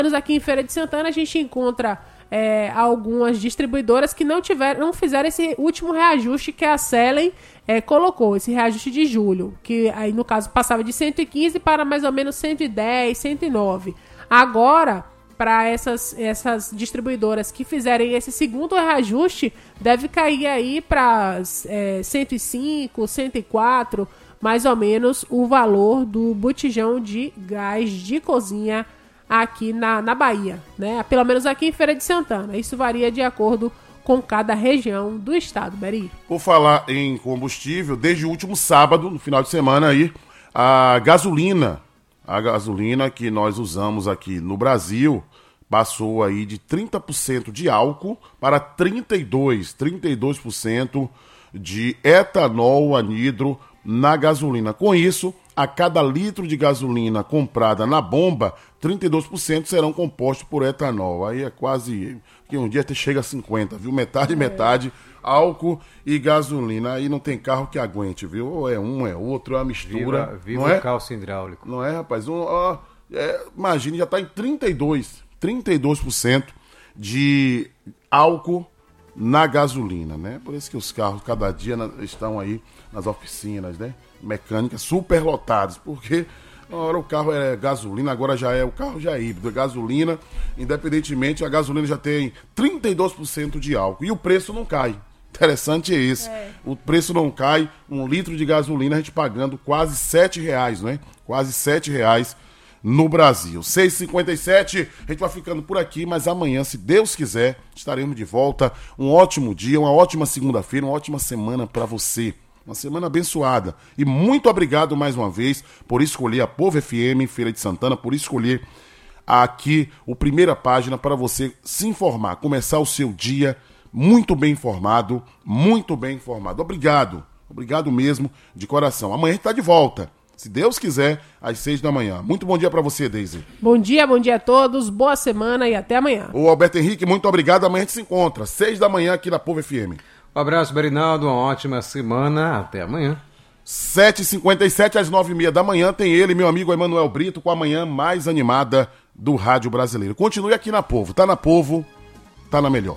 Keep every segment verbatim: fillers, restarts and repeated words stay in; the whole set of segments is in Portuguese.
Aqui em Feira de Santana a gente encontra é, algumas distribuidoras que não tiveram, não fizeram esse último reajuste que a Selen é, colocou, esse reajuste de julho, que aí no caso passava de cento e quinze para mais ou menos cento e dez, cento e nove. Agora, para essas, essas distribuidoras que fizerem esse segundo reajuste, deve cair aí para é, cento e cinco, cento e quatro, mais ou menos o valor do botijão de gás de cozinha aqui na, na Bahia, né? Pelo menos aqui em Feira de Santana. Isso varia de acordo com cada região do estado, Beri. Por falar em combustível, desde o último sábado, no final de semana aí, a gasolina, a gasolina que nós usamos aqui no Brasil, passou aí de trinta por cento de álcool para trinta e dois por cento de etanol anidro na gasolina. Com isso, a cada litro de gasolina comprada na bomba, trinta e dois por cento serão compostos por etanol. Aí é quase, que um dia chega a cinquenta, viu? Metade, é. metade, álcool e gasolina. Aí não tem carro que aguente, viu? Ou é um, é outro, é uma mistura. Viva, viva não o é? calço hidráulico. Não é, rapaz? Um, ó, é, imagine, já está em trinta e dois por cento de álcool na gasolina, né? Por isso que os carros cada dia na, estão aí nas oficinas, né? Mecânicas super lotadas, porque agora o carro é gasolina, agora já é, o carro já é híbrido, é gasolina, independentemente, a gasolina já tem trinta e dois por cento de álcool e o preço não cai. Interessante é esse. É. O preço não cai, um litro de gasolina a gente pagando quase sete reais, né? Quase sete reais no Brasil. seis e cinquenta e sete, a gente vai ficando por aqui, mas amanhã, se Deus quiser, estaremos de volta. Um ótimo dia, uma ótima segunda-feira, uma ótima semana para você. Uma semana abençoada. E muito obrigado mais uma vez por escolher a Povo F M, Feira de Santana, por escolher aqui o Primeira Página para você se informar, começar o seu dia muito bem informado, muito bem informado. Obrigado, obrigado mesmo, de coração. Amanhã a gente está de volta. Se Deus quiser, às seis da manhã. Muito bom dia para você, Deise. Bom dia, bom dia a todos, boa semana e até amanhã. O Alberto Henrique, muito obrigado. Amanhã a gente se encontra, seis da manhã aqui na Povo F M. Um abraço, Berinaldo, uma ótima semana. Até amanhã. sete e cinquenta e sete, às nove e meia da manhã, tem ele, meu amigo Emanuel Brito, com a manhã mais animada do rádio brasileiro. Continue aqui na Povo. Tá na Povo, tá na melhor.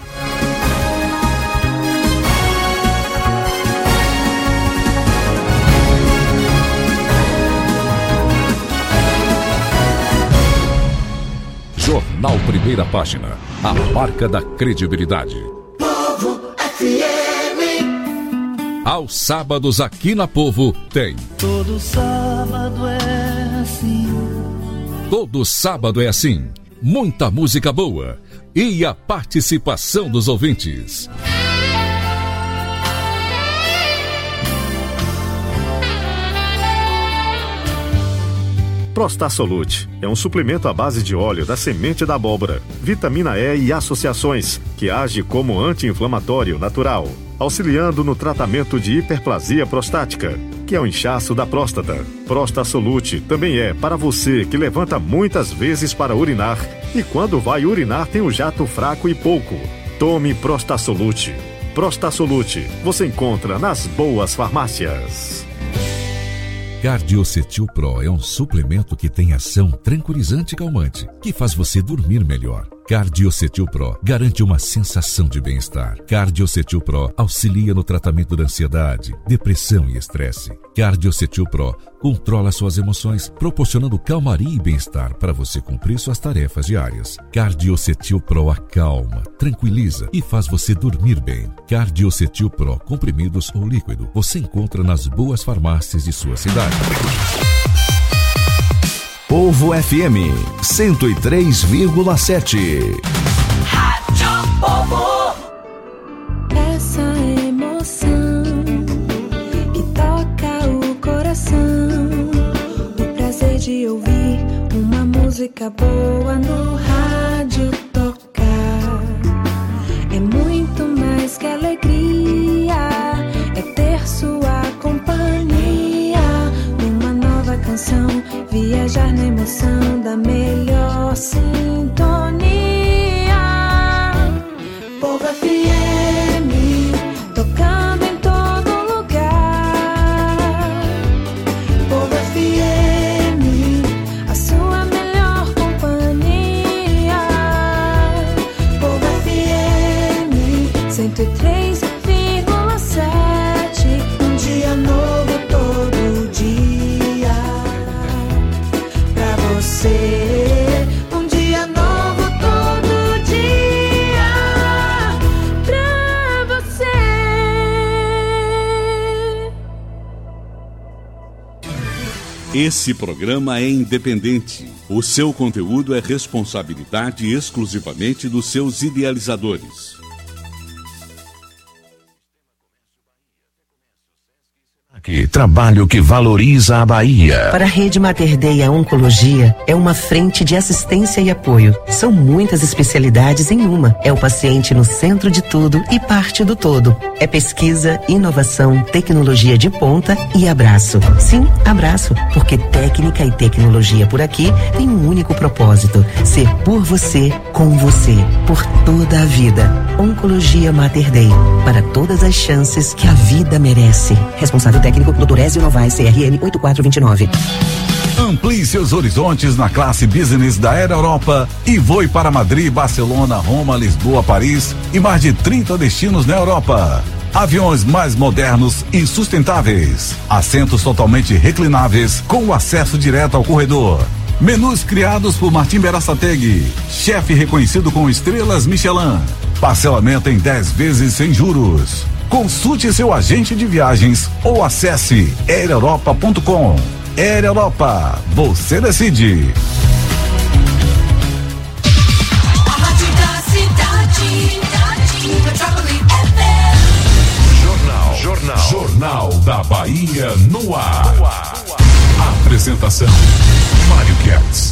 Jornal Primeira Página, a marca da credibilidade. Povo F M. Aos sábados aqui na Povo tem. Todo sábado é assim. Todo sábado é assim. Muita música boa e a participação dos ouvintes. Prostasolute é um suplemento à base de óleo da semente da abóbora, vitamina E e associações, que age como anti-inflamatório natural, auxiliando no tratamento de hiperplasia prostática, que é o inchaço da próstata. Prostasolute também é para você que levanta muitas vezes para urinar e quando vai urinar tem um jato fraco e pouco. Tome Prostasolute. Prostasolute você encontra nas boas farmácias. Cardiocetil Pro é um suplemento que tem ação tranquilizante e calmante, que faz você dormir melhor. Cardiocetil Pro garante uma sensação de bem-estar. Cardiocetil Pro auxilia no tratamento da ansiedade, depressão e estresse. Cardiocetil Pro controla suas emoções, proporcionando calmaria e bem-estar para você cumprir suas tarefas diárias. Cardiocetil Pro acalma, tranquiliza e faz você dormir bem. Cardiocetil Pro, comprimidos ou líquido, você encontra nas boas farmácias de sua cidade. Povo F M cento e três vírgula sete. Rádio Povo. Essa emoção que toca o coração, o prazer de ouvir uma música boa no rádio tocar, é muito mais que alegria, é ter sua companhia numa nova canção, viajar na emoção da melhor sintonia. Povo F M, tocando em todo lugar. Povo F M, a sua melhor companhia. cento e três vírgula sete. Um dia novo todo dia pra você. Um dia novo todo dia pra você. Esse programa é independente. O seu conteúdo é responsabilidade exclusivamente dos seus idealizadores. Trabalho que valoriza a Bahia. Para a Rede Mater Dei, a oncologia é uma frente de assistência e apoio. São muitas especialidades em uma. É o paciente no centro de tudo e parte do todo. É pesquisa, inovação, tecnologia de ponta e abraço. Sim, abraço, porque técnica e tecnologia por aqui tem um único propósito: ser por você, com você, por toda a vida. Oncologia Mater Dei, para todas as chances que a vida merece. Responsável técnico doutor Ézio Novaes, C R M oito quatro dois nove. Amplie seus horizontes na classe business da Air Europa e voe para Madrid, Barcelona, Roma, Lisboa, Paris e mais de trinta destinos na Europa. Aviões mais modernos e sustentáveis. Assentos totalmente reclináveis com acesso direto ao corredor. Menus criados por Martim Berasategui, chefe reconhecido com estrelas Michelin. Parcelamento em dez vezes sem juros. Consulte seu agente de viagens ou acesse air europa ponto com. Air Europa, você decide. A rádio da cidade, Metrópole F M. Jornal, Jornal, Jornal da Bahia no ar. No ar. Apresentação, Mário Kertz.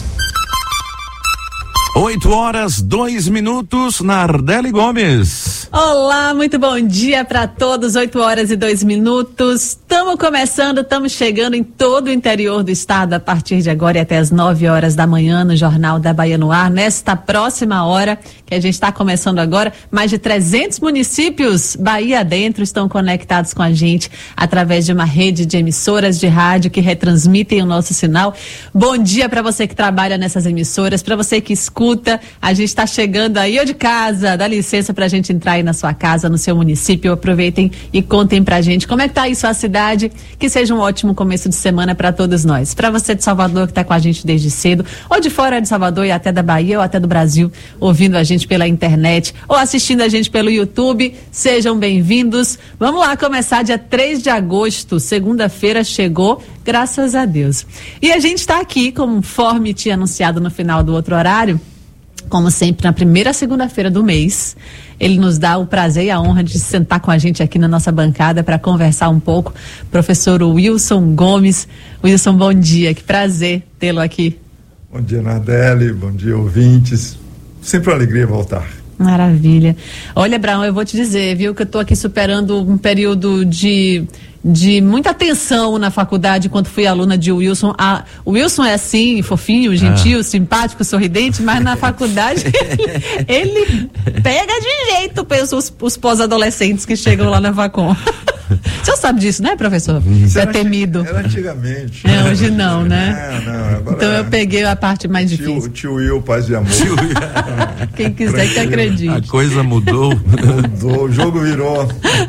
Oito horas, dois minutos, Nardelli Gomes. Olá, muito bom dia para todos. Oito horas e dois minutos. Estamos começando, estamos chegando em todo o interior do estado a partir de agora e até as nove horas da manhã no Jornal da Bahia no Ar. Nesta próxima hora que a gente está começando agora, mais de trezentos municípios Bahia adentro estão conectados com a gente através de uma rede de emissoras de rádio que retransmitem o nosso sinal. Bom dia para você que trabalha nessas emissoras, para você que escuta. A gente está chegando aí, ou de casa, dá licença para a gente entrar aí na sua casa, no seu município. Aproveitem e contem pra gente como é que tá aí sua cidade. Que seja um ótimo começo de semana para todos nós. Para você de Salvador que tá com a gente desde cedo, ou de fora de Salvador e até da Bahia ou até do Brasil, ouvindo a gente pela internet ou assistindo a gente pelo YouTube, sejam bem-vindos. Vamos lá começar dia três de agosto, segunda-feira chegou, graças a Deus. E a gente está aqui, conforme tinha anunciado no final do outro horário, como sempre, na primeira segunda-feira do mês. Ele nos dá o prazer e a honra de sentar com a gente aqui na nossa bancada para conversar um pouco. Professor Wilson Gomes. Wilson, bom dia, que prazer tê-lo aqui. Bom dia, Nardelli, bom dia, ouvintes. Sempre uma alegria voltar. Maravilha. Olha, Abraão, eu vou te dizer, viu, que eu estou aqui superando um período de... de muita tensão na faculdade enquanto fui aluna de Wilson. Ah, o Wilson é assim, fofinho, gentil, ah. simpático, sorridente, mas na faculdade ele, ele pega de jeito os, os pós-adolescentes que chegam lá na Facom. O senhor sabe disso, né, professor? Isso é temido. Era antigamente. É, hoje não, né? É, não, agora então eu peguei a parte mais tio, difícil. Tio Will, paz e amor. Quem quiser que acredite. A coisa mudou. Mudou, o jogo virou.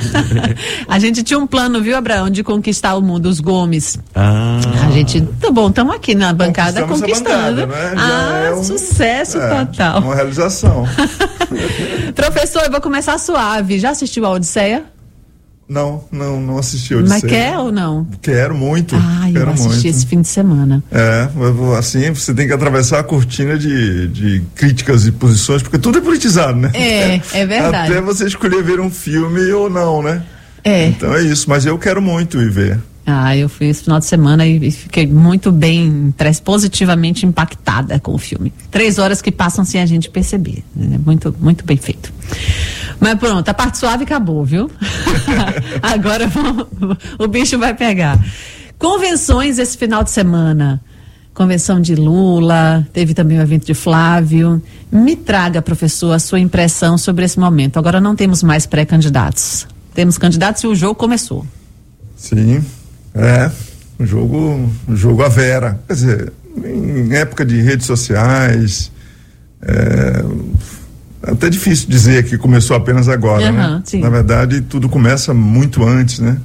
A gente tinha um plano, viu, Abraão, de conquistar o mundo, os Gomes. Ah. A gente, tá bom, estamos aqui na bancada conquistando. A bancada, né? Ah, é um, sucesso é, total. Uma realização. Professor, eu vou começar suave. Já assistiu a Odisseia? Não, não, não assisti a Odisseia. Mas quer ou não? Quero muito. Ah, eu quero assisti muito. esse fim de semana. É, assim, você tem que atravessar a cortina de, de críticas e posições, porque tudo é politizado, né? É, é verdade. Até você escolher ver um filme ou não, né? É. Então é isso, mas eu quero muito ir ver. Ah, eu fui esse final de semana e fiquei muito bem, positivamente impactada com o filme. Três horas que passam sem a gente perceber. Né? Muito, muito bem feito. Mas pronto, a parte suave acabou, viu? Agora o bicho vai pegar. Convenções esse final de semana. Convenção de Lula, teve também o evento de Flávio. Me traga, professor, a sua impressão sobre esse momento. Agora não temos mais pré-candidatos. Temos candidatos e o jogo começou. Sim. É, um jogo, um jogo à vera. Quer dizer, em época de redes sociais, é, é até difícil dizer que começou apenas agora, Uhum, né? sim. Na verdade, tudo começa muito antes, né?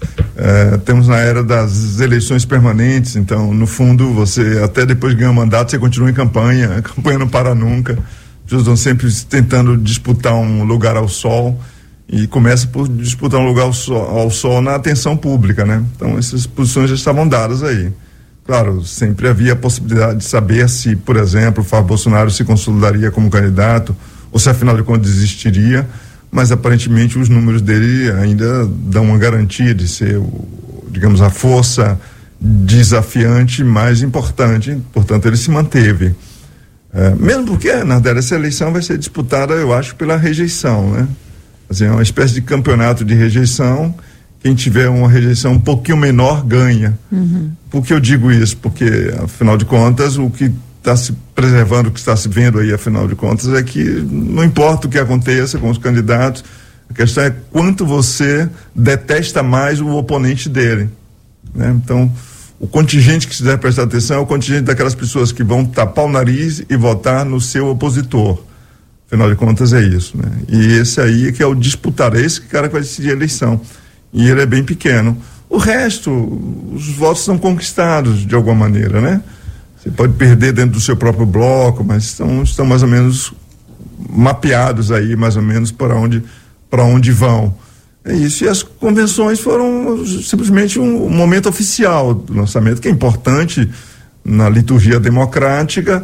É, temos na era das eleições permanentes, então, no fundo, você até depois de ganhar o mandato, você continua em campanha, a campanha não para nunca. As pessoas estão sempre tentando disputar um lugar ao sol e começa por disputar um lugar ao sol, ao sol na atenção pública, né? Então, essas posições já estavam dadas aí. Claro, sempre havia a possibilidade de saber se, por exemplo, o Flávio Bolsonaro se consolidaria como candidato ou se, afinal de contas, desistiria, mas aparentemente os números dele ainda dão uma garantia de ser, o, digamos, a força desafiante mais importante, portanto ele se manteve. É, mesmo porque, na verdade, essa eleição vai ser disputada, eu acho, pela rejeição, né? Assim, é uma espécie de campeonato de rejeição. Quem tiver uma rejeição um pouquinho menor ganha. Uhum. Por que eu digo isso? Porque, afinal de contas, o que está se preservando, o que está se vendo aí, afinal de contas, é que não importa o que aconteça com os candidatos, a questão é quanto você detesta mais o oponente dele, né? Então, o contingente que se deve prestar atenção é o contingente daquelas pessoas que vão tapar o nariz e votar no seu opositor. Afinal de contas, é isso, né? E esse aí que é o disputar, é esse cara que vai decidir a eleição. E ele é bem pequeno. O resto, os votos são conquistados de alguma maneira, né? Você pode perder dentro do seu próprio bloco, mas estão, estão mais ou menos mapeados aí, mais ou menos para onde, para onde vão. É isso. E as convenções foram simplesmente um, um momento oficial do lançamento, que é importante na liturgia democrática.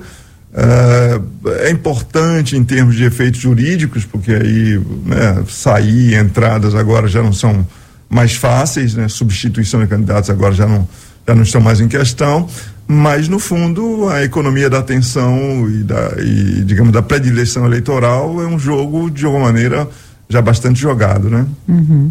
Uh, é importante em termos de efeitos jurídicos, porque aí, né, sair e entradas agora já não são mais fáceis, né? Substituição de candidatos agora já não, já não estão mais em questão, mas no fundo a economia da atenção e, da, e digamos, da predileção eleitoral é um jogo, de alguma maneira, já bastante jogado, né? Uhum.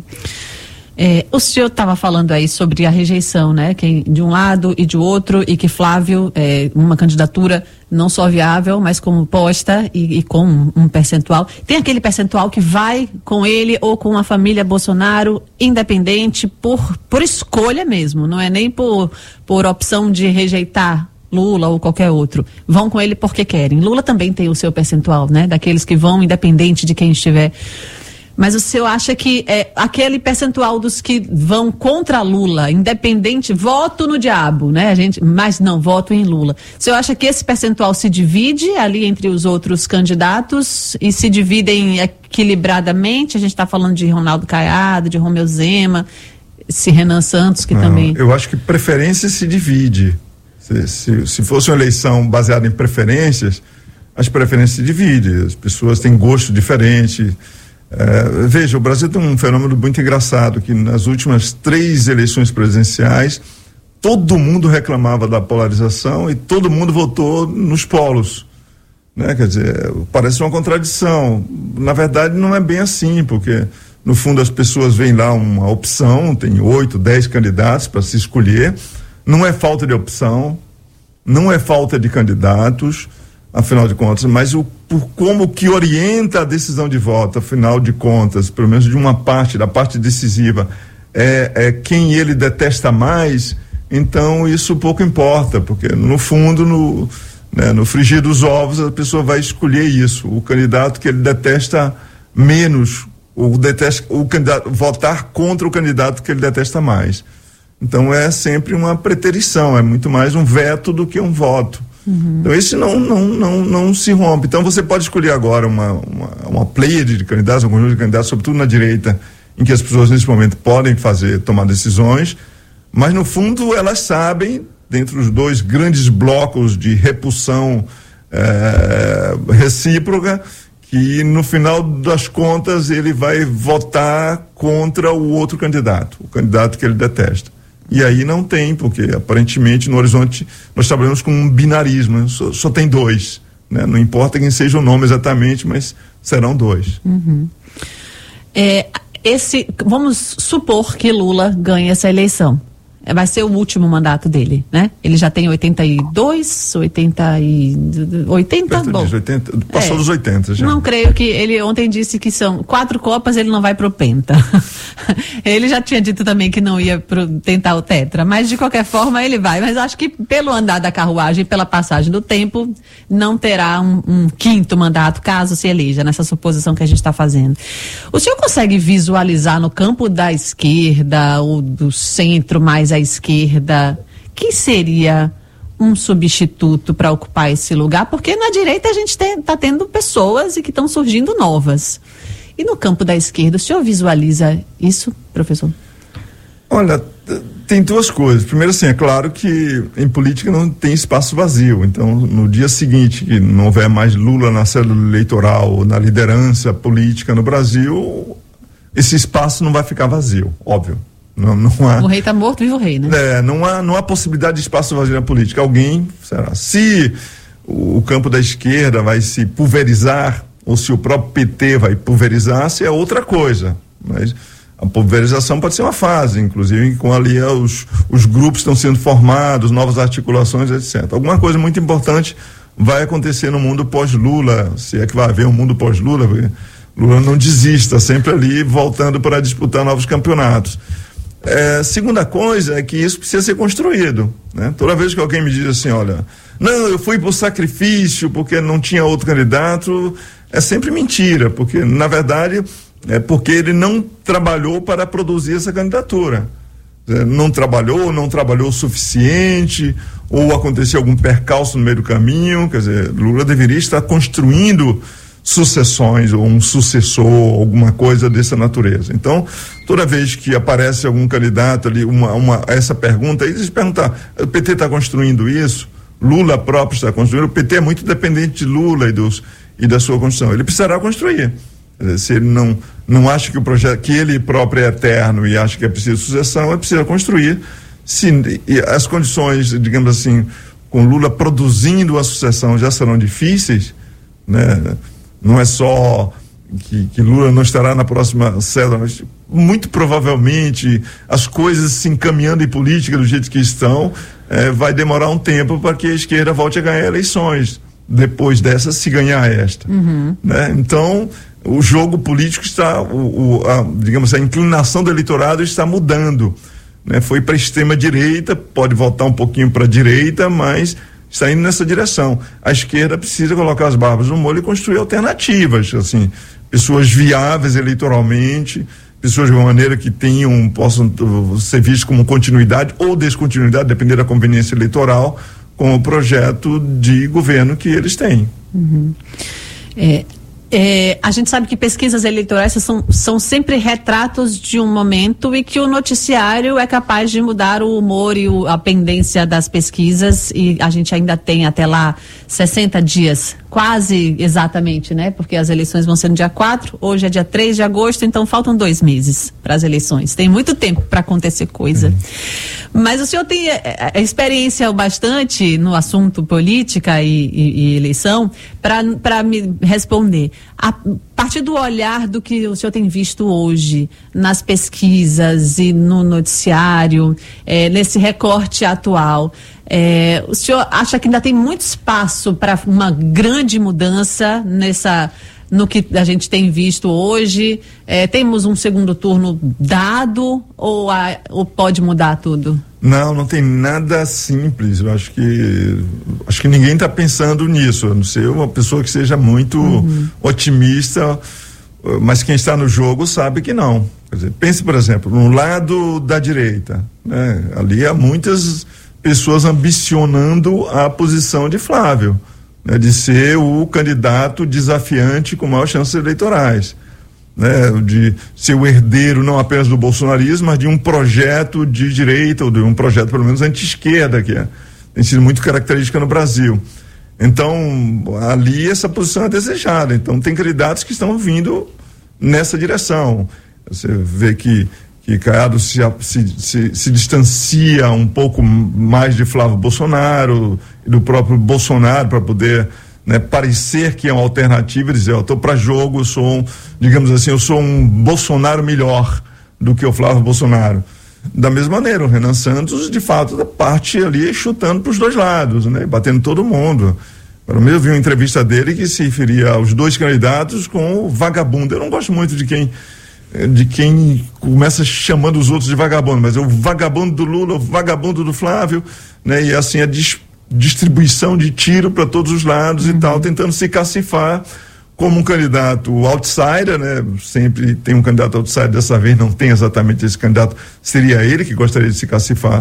É, o senhor estava falando aí sobre a rejeição, né? Que de um lado e de outro, e que Flávio, é, uma candidatura não só viável, mas como posta e, e com um, um percentual. Tem aquele percentual que vai com ele ou com a família Bolsonaro, independente, por, por escolha mesmo, não é nem por, por opção de rejeitar Lula ou qualquer outro. Vão com ele porque querem. Lula também tem o seu percentual, né? Daqueles que vão, independente de quem estiver. Mas o senhor acha que é, aquele percentual dos que vão contra Lula, independente, voto no diabo, né? A gente, mas não, voto em Lula. O senhor acha que esse percentual se divide ali entre os outros candidatos e se dividem equilibradamente? A gente está falando de Ronaldo Caiado, de Romeu Zema, esse Renan Santos, que não, também... Eu acho que preferência se divide. Se, se, se fosse uma eleição baseada em preferências, as preferências se dividem. As pessoas têm gosto diferente. É, veja, o Brasil tem um fenômeno muito engraçado, que nas últimas três eleições presidenciais todo mundo reclamava da polarização e todo mundo votou nos polos, né? Quer dizer, parece uma contradição. Na verdade não é bem assim, porque no fundo as pessoas veem lá uma opção, tem oito, dez candidatos para se escolher, não é falta de opção, não é falta de candidatos, afinal de contas, mas o por como que orienta a decisão de voto, afinal de contas, pelo menos de uma parte, da parte decisiva, é, é quem ele detesta mais, então isso pouco importa, porque no fundo, no, né, no frigir dos ovos, a pessoa vai escolher isso, o candidato que ele detesta menos, o, detesta, o candidato, votar contra o candidato que ele detesta mais. Então é sempre uma preterição, é muito mais um veto do que um voto. Uhum. Então esse não, não, não, não se rompe. Então você pode escolher agora uma, uma, uma pleiade de candidatos, um conjunto de candidatos, sobretudo na direita, em que as pessoas nesse momento podem fazer, tomar decisões, mas no fundo elas sabem, dentro dos dois grandes blocos de repulsão é, recíproca, que no final das contas ele vai votar contra o outro candidato, o candidato que ele detesta. E aí não tem, porque aparentemente no horizonte nós trabalhamos com um binarismo, né? só, só tem dois, né? Não importa quem seja o nome exatamente, mas serão dois. Uhum. É, esse, vamos supor que Lula ganhe essa eleição. vai ser o último mandato dele, né? Ele já tem oitenta e dois, oitenta e oitenta, Perto bom. disso, oitenta, passou É. dos oitenta já. Não creio que ele ontem disse que são quatro Copas, ele não vai pro Penta. Ele já tinha dito também que não ia pro, tentar o Tetra, mas de qualquer forma ele vai. Mas acho que pelo andar da carruagem, pela passagem do tempo, não terá um, um quinto mandato caso se eleja, nessa suposição que a gente está fazendo. O senhor consegue visualizar no campo da esquerda ou do centro mais à esquerda quem seria um substituto para ocupar esse lugar? Porque na direita a gente está tendo pessoas e que estão surgindo novas. E no campo da esquerda, o senhor visualiza isso, professor? Olha, t- tem duas coisas. Primeiro, assim, é claro que em política não tem espaço vazio. Então, no dia seguinte que não houver mais Lula na célula eleitoral, na liderança política no Brasil, esse espaço não vai ficar vazio, óbvio. Não, não há, O rei está morto, viva o rei, né? é, não há, não há possibilidade de espaço vazio na política. Alguém, será? Se o, o campo da esquerda vai se pulverizar, ou se o próprio P T vai pulverizar, se é outra coisa. Mas a pulverização pode ser uma fase, inclusive, com ali os, os grupos estão sendo formados, novas articulações, etcétera. Alguma coisa muito importante vai acontecer no mundo pós-Lula, se é que vai haver um mundo pós-Lula, porque Lula não desista, sempre ali voltando para disputar novos campeonatos. É, segunda coisa é que isso precisa ser construído, né? Toda vez que alguém me diz assim, olha, não, eu fui por sacrifício porque não tinha outro candidato, é sempre mentira, porque na verdade é porque ele não trabalhou para produzir essa candidatura. É, não trabalhou, não trabalhou o suficiente, ou aconteceu algum percalço no meio do caminho. Quer dizer, Lula deveria estar construindo sucessões ou um sucessor, alguma coisa dessa natureza. Então, toda vez que aparece algum candidato ali, uma, uma, essa pergunta, eles perguntar, o P T está construindo isso? Lula próprio está construindo? O P T é muito dependente de Lula e, dos, e da sua construção. Ele precisará construir. Quer dizer, se ele não, não acha que o projeto, que ele próprio é eterno e acha que é preciso sucessão, ele precisa construir. Se, e as condições, digamos assim, com Lula produzindo a sucessão já serão difíceis, né? Não é só que, que Lula não estará na próxima cédula, mas muito provavelmente as coisas se encaminhando em política do jeito que estão, eh, vai demorar um tempo para que a esquerda volte a ganhar eleições. Depois dessa, se ganhar esta. Uhum. Né? Então, o jogo político está, o, o, a, digamos, a inclinação do eleitorado está mudando. Né? Foi para a extrema-direita, pode voltar um pouquinho para a direita, mas está indo nessa direção. A esquerda precisa colocar as barbas no molho e construir alternativas, assim, pessoas viáveis eleitoralmente, pessoas de uma maneira que tenham, possam uh, ser vistas como continuidade ou descontinuidade, dependendo da conveniência eleitoral, com o projeto de governo que eles têm. Uhum. É, é, a gente sabe que pesquisas eleitorais são, são sempre retratos de um momento e que o noticiário é capaz de mudar o humor e o, a pendência das pesquisas, e a gente ainda tem até lá sessenta dias, quase exatamente, né? Porque as eleições vão ser no dia quatro, hoje é dia três de agosto, então faltam dois meses para as eleições. Tem muito tempo para acontecer coisa. Uhum. Mas o senhor tem a, a experiência bastante no assunto política e, e, e eleição para me responder. A partir do olhar do que o senhor tem visto hoje nas pesquisas e no noticiário, é, nesse recorte atual, é, o senhor acha que ainda tem muito espaço para uma grande mudança nessa, no que a gente tem visto hoje? É, temos um segundo turno dado ou, a, ou pode mudar tudo? Não, não tem nada simples. Eu acho que acho que ninguém está pensando nisso, a não ser uma pessoa que seja muito uhum. otimista, mas quem está no jogo sabe que não. Quer dizer, pense, por exemplo, no lado da direita, né? Ali há muitas pessoas ambicionando a posição de Flávio, né? De ser o candidato desafiante com maiores chances eleitorais. Né, de ser o herdeiro não apenas do bolsonarismo, mas de um projeto de direita, ou de um projeto pelo menos anti-esquerda, que é, tem sido muito característica no Brasil. Então, ali essa posição é desejada. Então, tem candidatos que estão vindo nessa direção. Você vê que, que Caiado se, se, se, se distancia um pouco mais de Flávio Bolsonaro e do próprio Bolsonaro para poder, né, parecer que é uma alternativa e dizer, eu estou para jogo, eu sou um, digamos assim, eu sou um Bolsonaro melhor do que o Flávio Bolsonaro. da mesma maneira, o Renan Santos, de fato, parte ali chutando para os dois lados, né? Batendo todo mundo. Para mim, eu vi uma entrevista dele que se referia aos dois candidatos com o vagabundo. Eu não gosto muito de quem de quem começa chamando os outros de vagabundo, mas é o vagabundo do Lula, o vagabundo do Flávio, né? E assim, a dis, distribuição de tiro para todos os lados, uhum, e tal, tentando se cacifar como um candidato outsider, né? Sempre tem um candidato outsider, dessa vez não tem exatamente esse candidato, seria ele que gostaria de se cacifar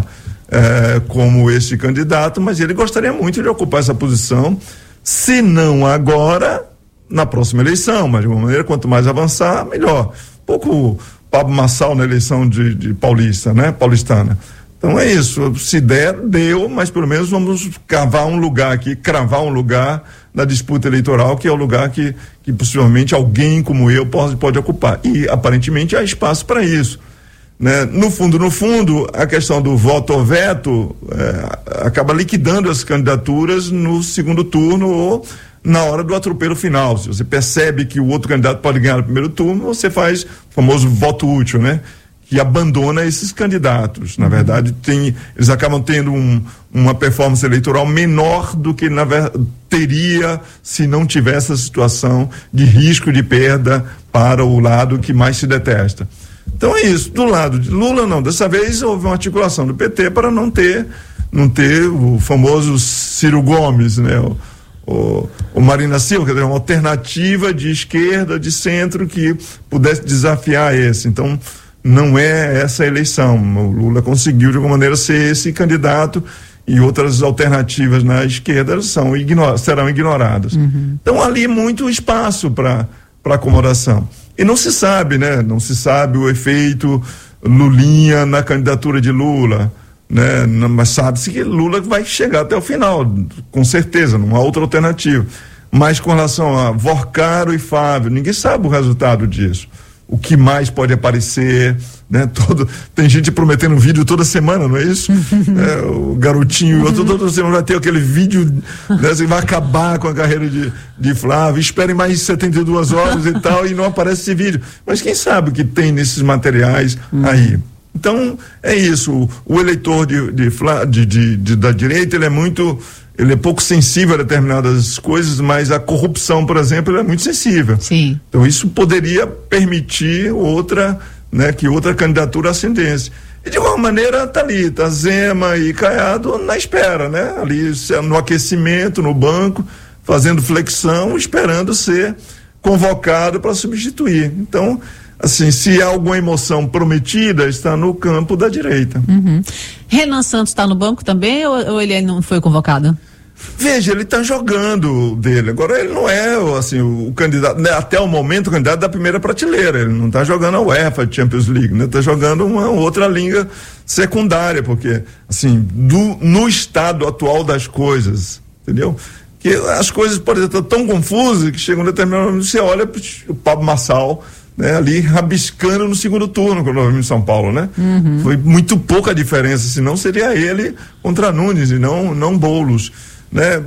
é, como esse candidato, mas ele gostaria muito de ocupar essa posição, se não agora, na próxima eleição, mas de alguma maneira, quanto mais avançar, melhor. Um pouco Pablo Marçal na eleição de, de paulista, né? Paulistana. Então é isso, se der, deu, mas pelo menos vamos cavar um lugar aqui, cravar um lugar na disputa eleitoral, que é o lugar que, que possivelmente alguém como eu pode, pode ocupar. E aparentemente há espaço para isso, né? No fundo, no fundo, a questão do voto ou veto é, acaba liquidando as candidaturas no segundo turno ou na hora do atropelo final. Se você percebe que o outro candidato pode ganhar no primeiro turno, você faz o famoso voto útil, né? Que abandona esses candidatos. Na verdade, tem, eles acabam tendo um, uma performance eleitoral menor do que na ver, teria se não tivesse essa situação de risco de perda para o lado que mais se detesta. Então é isso. Do lado de Lula, não. Dessa vez houve uma articulação do P T para não ter, não ter o famoso Ciro Gomes, né? O, o, o Marina Silva, quer dizer, uma alternativa de esquerda, de centro que pudesse desafiar esse. Então, não é essa a eleição. O Lula conseguiu, de alguma maneira, ser esse candidato e outras alternativas na esquerda são ignor- serão ignoradas. Uhum. Então, ali muito espaço para para acomodação. E não se sabe, né? Não se sabe o efeito Lulinha na candidatura de Lula, né? Mas sabe-se que Lula vai chegar até o final, com certeza, não há outra alternativa. Mas com relação a Vorcaro e Fábio, ninguém sabe o resultado disso. O que mais pode aparecer, né? Todo, tem gente prometendo vídeo toda semana, não é isso? É, o garotinho, toda, toda semana vai ter aquele vídeo, né? Você vai acabar com a carreira de, de Flávio, esperem mais setenta e duas horas e tal, e não aparece esse vídeo. Mas quem sabe o que tem nesses materiais aí? Então, é isso. O, o eleitor de, de, de, de, de, da direita, ele é muito... ele é pouco sensível a determinadas coisas, mas a corrupção, por exemplo, ele é muito sensível. Sim. Então isso poderia permitir outra, né, que outra candidatura ascendesse. E de alguma maneira tá ali, tá Zema e Caiado na espera, né? Ali no aquecimento, no banco, fazendo flexão, esperando ser convocado para substituir. Então, assim, se há alguma emoção prometida, está no campo da direita. Uhum. Renan Santos está no banco também ou, ou ele não foi convocado? Veja, ele está jogando dele. Agora ele não é assim, o, o candidato, né, até o momento o candidato da primeira prateleira. Ele não está jogando a UEFA Champions League, né? Está jogando uma outra liga secundária, porque assim, do, no estado atual das coisas, entendeu? Que as coisas podem estar tão confusas que chegam um determinado momento, você olha para o Pablo Marçal, né, ali rabiscando no segundo turno quando nós vimos em São Paulo, né? Uhum. Foi muito pouca diferença, senão seria ele contra Nunes e não, não Boulos, né?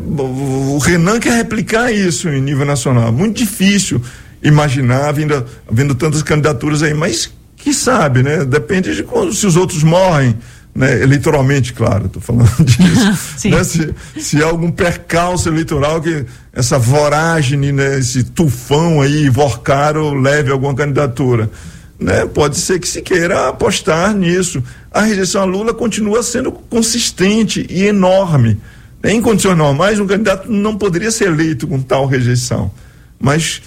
O Renan quer replicar isso em nível nacional, muito difícil imaginar vendo, vendo tantas candidaturas aí, mas que sabe, né? Depende de quando, se os outros morrem, né? Eleitoralmente, claro, estou falando disso. Né? Se, se há algum percalço eleitoral que essa voragem, né? Esse tufão aí, Vorcaro, leve a alguma candidatura, né? Pode ser que se queira apostar nisso. A rejeição a Lula continua sendo consistente e enorme. Em condições normais, um candidato não poderia ser eleito com tal rejeição. Mas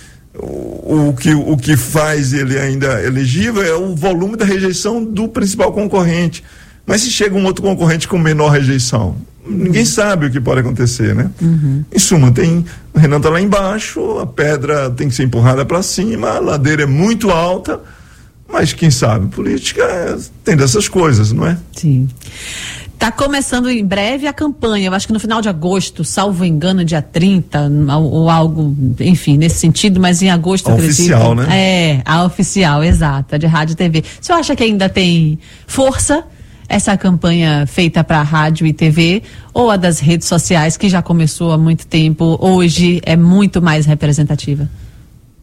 o, o, que, o que faz ele ainda elegível é o volume da rejeição do principal concorrente. Mas se chega um outro concorrente com menor rejeição, ninguém sabe o que pode acontecer, né? Uhum. Em suma, tem, o Renan está lá embaixo, a pedra tem que ser empurrada para cima, a ladeira é muito alta, mas quem sabe, política é, tem dessas coisas, não é? Sim. Tá começando em breve a campanha, eu acho que no final de agosto, salvo engano, dia trinta, ou, ou algo, enfim, nesse sentido, mas em agosto, a acredito. Oficial, né? É, a oficial, exata, de rádio e T V. O senhor acha que ainda tem força essa campanha feita para rádio e T V, ou a das redes sociais, que já começou há muito tempo, hoje é muito mais representativa?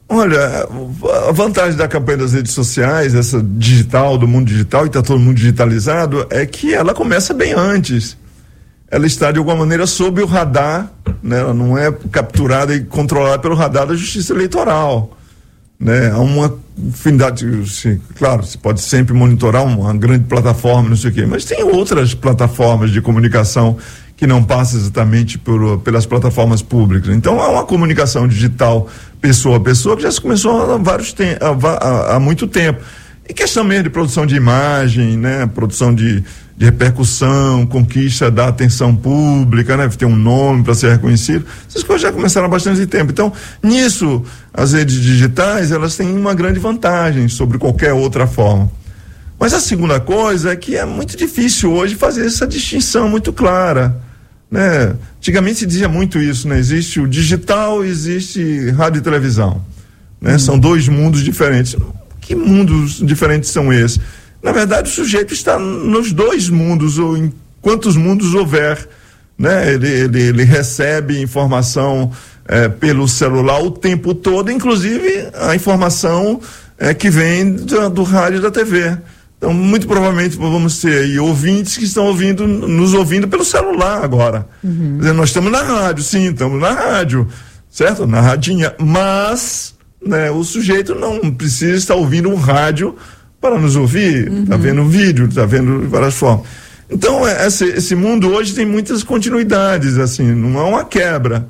Olha, a vantagem da campanha das redes sociais, essa digital, do mundo digital, e está todo mundo digitalizado, é que ela começa bem antes. Ela está, de alguma maneira, sob o radar, né? Ela não é capturada e controlada pelo radar da Justiça Eleitoral, né? Há uma afinidade, assim, claro, você pode sempre monitorar uma grande plataforma, não sei o quê, mas tem outras plataformas de comunicação que não passam exatamente por, pelas plataformas públicas. Então, há uma comunicação digital pessoa a pessoa que já se começou há, vários te- há, há, há muito tempo. E questão mesmo de produção de imagem, né? Produção de, de repercussão, conquista da atenção pública, né? Ter um nome para ser reconhecido. Essas coisas já começaram há bastante tempo. Então, nisso, as redes digitais, elas têm uma grande vantagem sobre qualquer outra forma. Mas a segunda coisa é que é muito difícil hoje fazer essa distinção muito clara, né? Antigamente se dizia muito isso, né? Existe o digital, existe rádio e televisão, né? Hum. São dois mundos diferentes. Que mundos diferentes são esses? Na verdade, o sujeito está nos dois mundos, ou em quantos mundos houver, né? Ele, ele, ele recebe informação é, pelo celular o tempo todo, inclusive a informação é, que vem do, do rádio e da T V. Então, muito provavelmente vamos ter aí ouvintes que estão ouvindo, nos ouvindo pelo celular agora. Uhum. Quer dizer, nós estamos na rádio, sim, estamos na rádio, certo? Na radinha, mas, né, o sujeito não precisa estar ouvindo um rádio para nos ouvir, está uhum. vendo um vídeo, está vendo de várias formas. Então, esse, esse mundo hoje tem muitas continuidades, assim, não é uma quebra.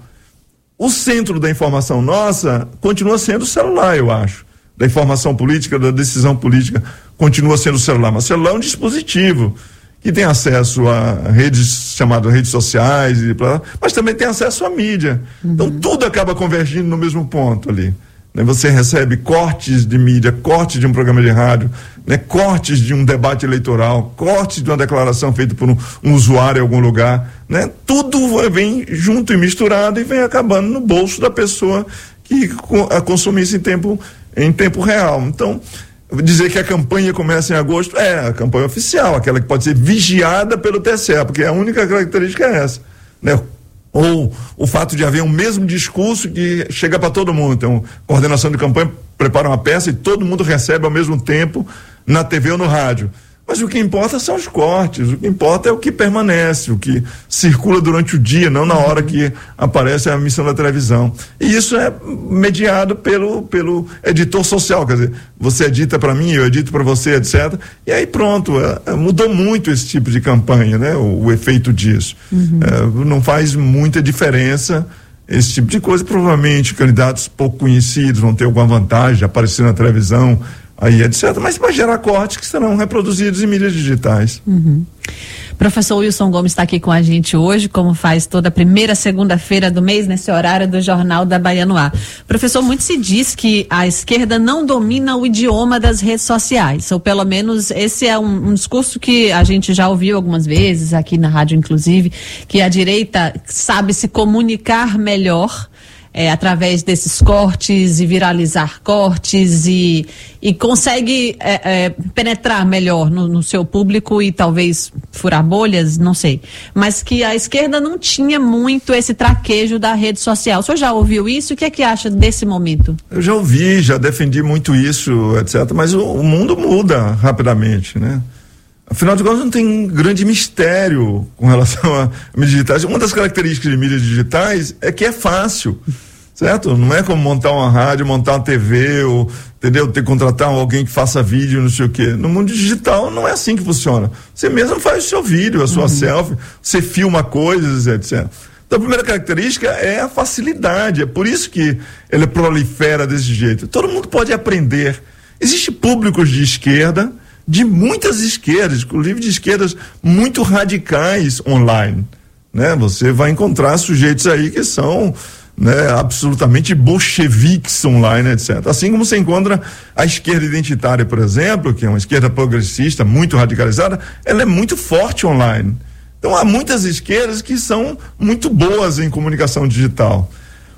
O centro da informação nossa continua sendo o celular, eu acho. Da informação política, da decisão política, continua sendo o celular. Mas o celular é um dispositivo que tem acesso a redes chamadas redes sociais, e blá, mas também tem acesso à mídia. Uhum. Então tudo acaba convergindo no mesmo ponto ali. Né? Você recebe cortes de mídia, cortes de um programa de rádio, né? Cortes de um debate eleitoral, cortes de uma declaração feita por um, um usuário em algum lugar. Né? Tudo vem junto e misturado e vem acabando no bolso da pessoa que a consumisse em tempo em tempo real. Então, dizer que a campanha começa em agosto, é a campanha oficial, aquela que pode ser vigiada pelo T S E, porque a única característica é essa, né? Ou o fato de haver um mesmo discurso que chega para todo mundo. Então, coordenação de campanha prepara uma peça e todo mundo recebe ao mesmo tempo na T V ou no rádio. Mas o que importa são os cortes, o que importa é o que permanece, o que circula durante o dia, não na hora que aparece a emissão da televisão. E isso é mediado pelo, pelo editor social, quer dizer, você edita para mim, eu edito para você, etcétera. E aí pronto, é, mudou muito esse tipo de campanha, né? O, o efeito disso. Uhum. É, não faz muita diferença esse tipo de coisa. Provavelmente candidatos pouco conhecidos vão ter alguma vantagem de aparecer na televisão, aí etcétera, mas vai gerar cortes que serão reproduzidos em mídias digitais. Uhum. Professor Wilson Gomes está aqui com a gente hoje, como faz toda primeira segunda-feira do mês, nesse horário do Jornal da Bahia no Ar. Professor, muito se diz que a esquerda não domina o idioma das redes sociais, ou pelo menos esse é um, um discurso que a gente já ouviu algumas vezes, aqui na rádio inclusive, que a direita sabe se comunicar melhor É, através desses cortes e viralizar cortes e, e consegue é, é, penetrar melhor no, no seu público e talvez furar bolhas, não sei. Mas que a esquerda não tinha muito esse traquejo da rede social. O senhor já ouviu isso? O que é que acha desse momento? Eu já ouvi, já defendi muito isso, etcétera. Mas o, o mundo muda rapidamente, né? Afinal de contas, não tem grande mistério com relação a mídias digitais. Uma das características de mídias digitais é que é fácil, certo? Não é como montar uma rádio, montar uma T V, ou, entendeu? Ter que contratar alguém que faça vídeo, não sei o quê. No mundo digital não é assim que funciona. Você mesmo faz o seu vídeo, a sua uhum. selfie, você filma coisas, etcétera. Então a primeira característica é a facilidade, é por isso que ele prolifera desse jeito. Todo mundo pode aprender. Existem públicos de esquerda, de muitas esquerdas, inclusive de esquerdas muito radicais online, né? Você vai encontrar sujeitos aí que são, né, absolutamente bolcheviques online, etcétera. Assim como você encontra a esquerda identitária, por exemplo, que é uma esquerda progressista muito radicalizada, ela é muito forte online. Então há muitas esquerdas que são muito boas em comunicação digital.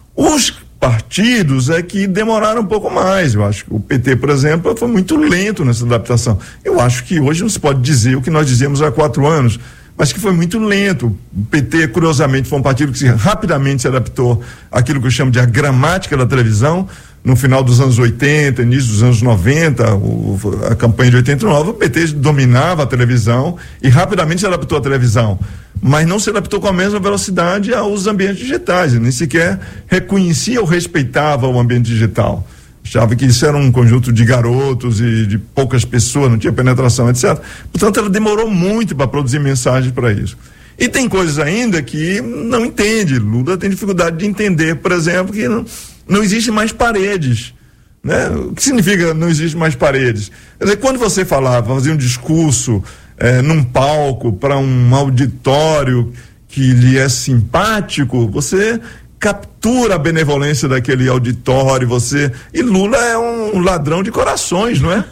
Os partidos é que demoraram um pouco mais. Eu acho que o P T, por exemplo, foi muito lento nessa adaptação. Eu acho que hoje não se pode dizer o que nós dizíamos há quatro anos, mas que foi muito lento. O P T, curiosamente, foi um partido que se, rapidamente se adaptou àquilo que eu chamo de a gramática da televisão, no final dos anos oitenta, início dos anos noventa, o, a campanha de oitenta e nove, o P T dominava a televisão e rapidamente se adaptou à televisão, mas não se adaptou com a mesma velocidade aos ambientes digitais, nem sequer reconhecia ou respeitava o ambiente digital. Achava que isso era um conjunto de garotos e de poucas pessoas, não tinha penetração, etcétera. Portanto, ela demorou muito para produzir mensagens para isso. E tem coisas ainda que não entende. Lula tem dificuldade de entender, por exemplo, que não, não existe mais paredes. Né? O que significa não existe mais paredes? Quer dizer, quando você falava, fazia um discurso eh, num palco para um auditório que lhe é simpático, você captura a benevolência daquele auditório, você... E Lula é um ladrão de corações, não é?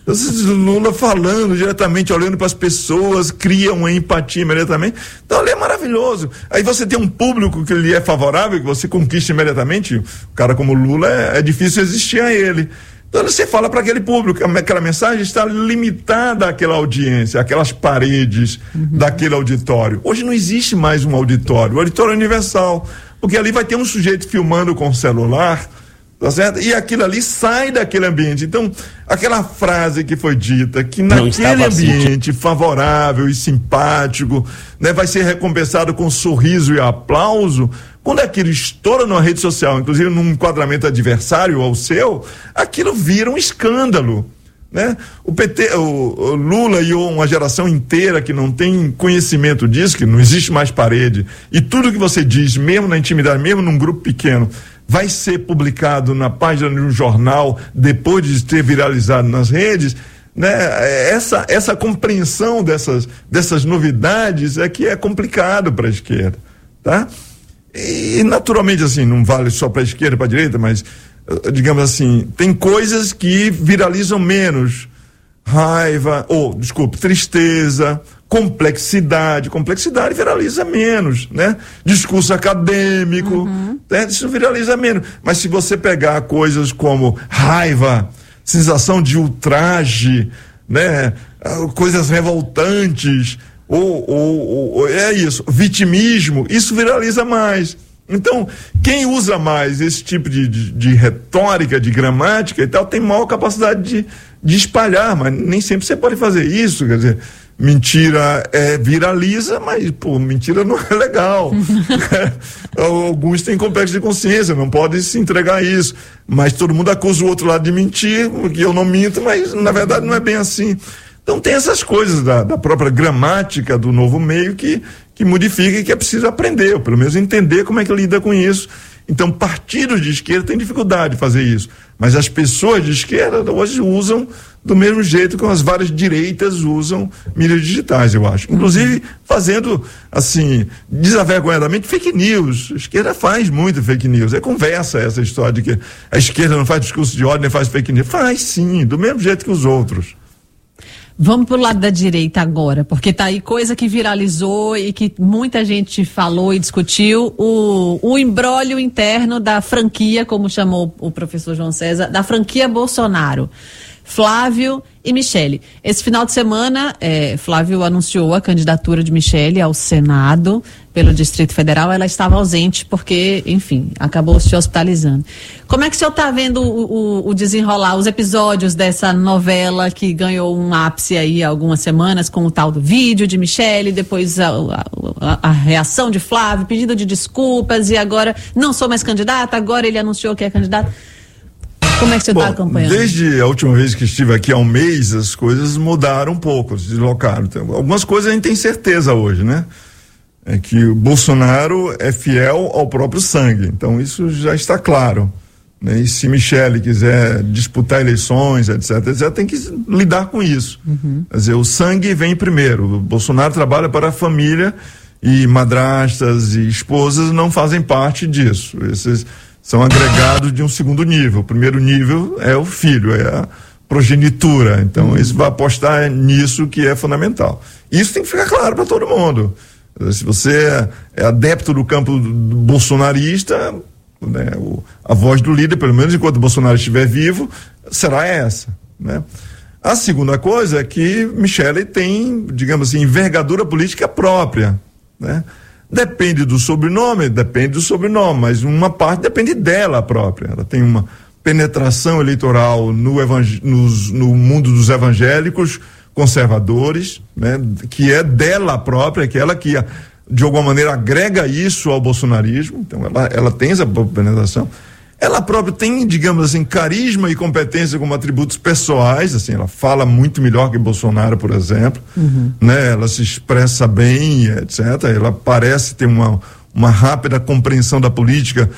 Lula falando diretamente, olhando para as pessoas, cria uma empatia imediatamente. Então ele é maravilhoso. Aí você tem um público que lhe é favorável, que você conquista imediatamente. Um cara como Lula é, é difícil existir a ele. Então você fala para aquele público, aquela mensagem está limitada àquela audiência, àquelas paredes uhum. daquele auditório. Hoje não existe mais um auditório, o auditório é universal, porque ali vai ter um sujeito filmando com o celular, tá certo? E aquilo ali sai daquele ambiente. Então, aquela frase que foi dita, que naquele ambiente assim, favorável e simpático, né, vai ser recompensado com sorriso e aplauso, quando aquilo estoura numa rede social, inclusive num enquadramento adversário ao seu, aquilo vira um escândalo. Né? O P T, o, o Lula e uma geração inteira que não tem conhecimento disso, que não existe mais parede, e tudo que você diz, mesmo na intimidade, mesmo num grupo pequeno, vai ser publicado na página de um jornal depois de ter viralizado nas redes, né? Essa, essa compreensão dessas, dessas novidades é que é complicado para a esquerda, tá? E naturalmente assim, não vale só para a esquerda e para a direita, mas digamos assim, tem coisas que viralizam menos. Raiva, ou, oh, desculpe, tristeza, complexidade. Complexidade viraliza menos, né? Discurso acadêmico, uhum. né? Isso viraliza menos. Mas se você pegar coisas como raiva, sensação de ultraje, né? Coisas revoltantes, ou, ou, ou é isso, vitimismo, isso viraliza mais. Então, quem usa mais esse tipo de, de, de retórica, de gramática e tal, tem maior capacidade de, de espalhar, mas nem sempre você pode fazer isso. Quer dizer, mentira é, viraliza, mas, pô, mentira não é legal. Alguns têm complexo de consciência, não podem se entregar a isso. Mas todo mundo acusa o outro lado de mentir, porque eu não minto, mas na verdade não é bem assim. Então tem essas coisas da, da própria gramática do novo meio que, que modifica e que é preciso aprender, ou pelo menos entender como é que lida com isso. Então partidos de esquerda têm dificuldade de fazer isso, mas as pessoas de esquerda hoje usam do mesmo jeito que as várias direitas usam mídias digitais, eu acho. Inclusive fazendo, assim, desavergonhadamente fake news. A esquerda faz muito fake news. É conversa essa história de que a esquerda não faz discurso de ódio nem faz fake news. Faz sim, do mesmo jeito que os outros. Vamos pro lado da direita agora, porque tá aí coisa que viralizou e que muita gente falou e discutiu, o, o imbróglio interno da franquia, como chamou o professor João César, da franquia Bolsonaro. Flávio e Michele. Esse final de semana, é, Flávio anunciou a candidatura de Michele ao Senado pelo Distrito Federal. Ela estava ausente porque, enfim, acabou se hospitalizando. Como é que o senhor está vendo o, o, o desenrolar, os episódios dessa novela que ganhou um ápice aí há algumas semanas com o tal do vídeo de Michele, depois a, a, a reação de Flávio, pedido de desculpas e agora não sou mais candidata, agora ele anunciou que é candidato. Como é que você está acompanhando? Desde a última vez que estive aqui há um mês, as coisas mudaram um pouco, se deslocaram. Então, algumas coisas a gente tem certeza hoje, né? É que o Bolsonaro é fiel ao próprio sangue. Então isso já está claro. Né? E se Michele quiser disputar eleições, etc, etcétera, tem que lidar com isso. Uhum. Quer dizer, o sangue vem primeiro. O Bolsonaro trabalha para a família e madrastas e esposas não fazem parte disso. Esses são agregados de um segundo nível. O primeiro nível é o filho, é a progenitura. Então, uhum. Isso vai apostar nisso que é fundamental. Isso tem que ficar claro para todo mundo. Se você é adepto do campo bolsonarista, né, o, a voz do líder, pelo menos enquanto o Bolsonaro estiver vivo, será essa. Né? A segunda coisa é que Michele tem, digamos assim, envergadura política própria. Né? Depende do sobrenome, depende do sobrenome, mas uma parte depende dela própria. Ela tem uma penetração eleitoral no, evang- nos, no mundo dos evangélicos conservadores, né, que é dela própria, que ela que de alguma maneira agrega isso ao bolsonarismo. Então ela, ela tem essa penetração. Ela própria tem, digamos assim, carisma e competência como atributos pessoais, assim, ela fala muito melhor que Bolsonaro, por exemplo, uhum. né? Ela se expressa bem, etcétera. Ela parece ter uma, uma rápida compreensão da política,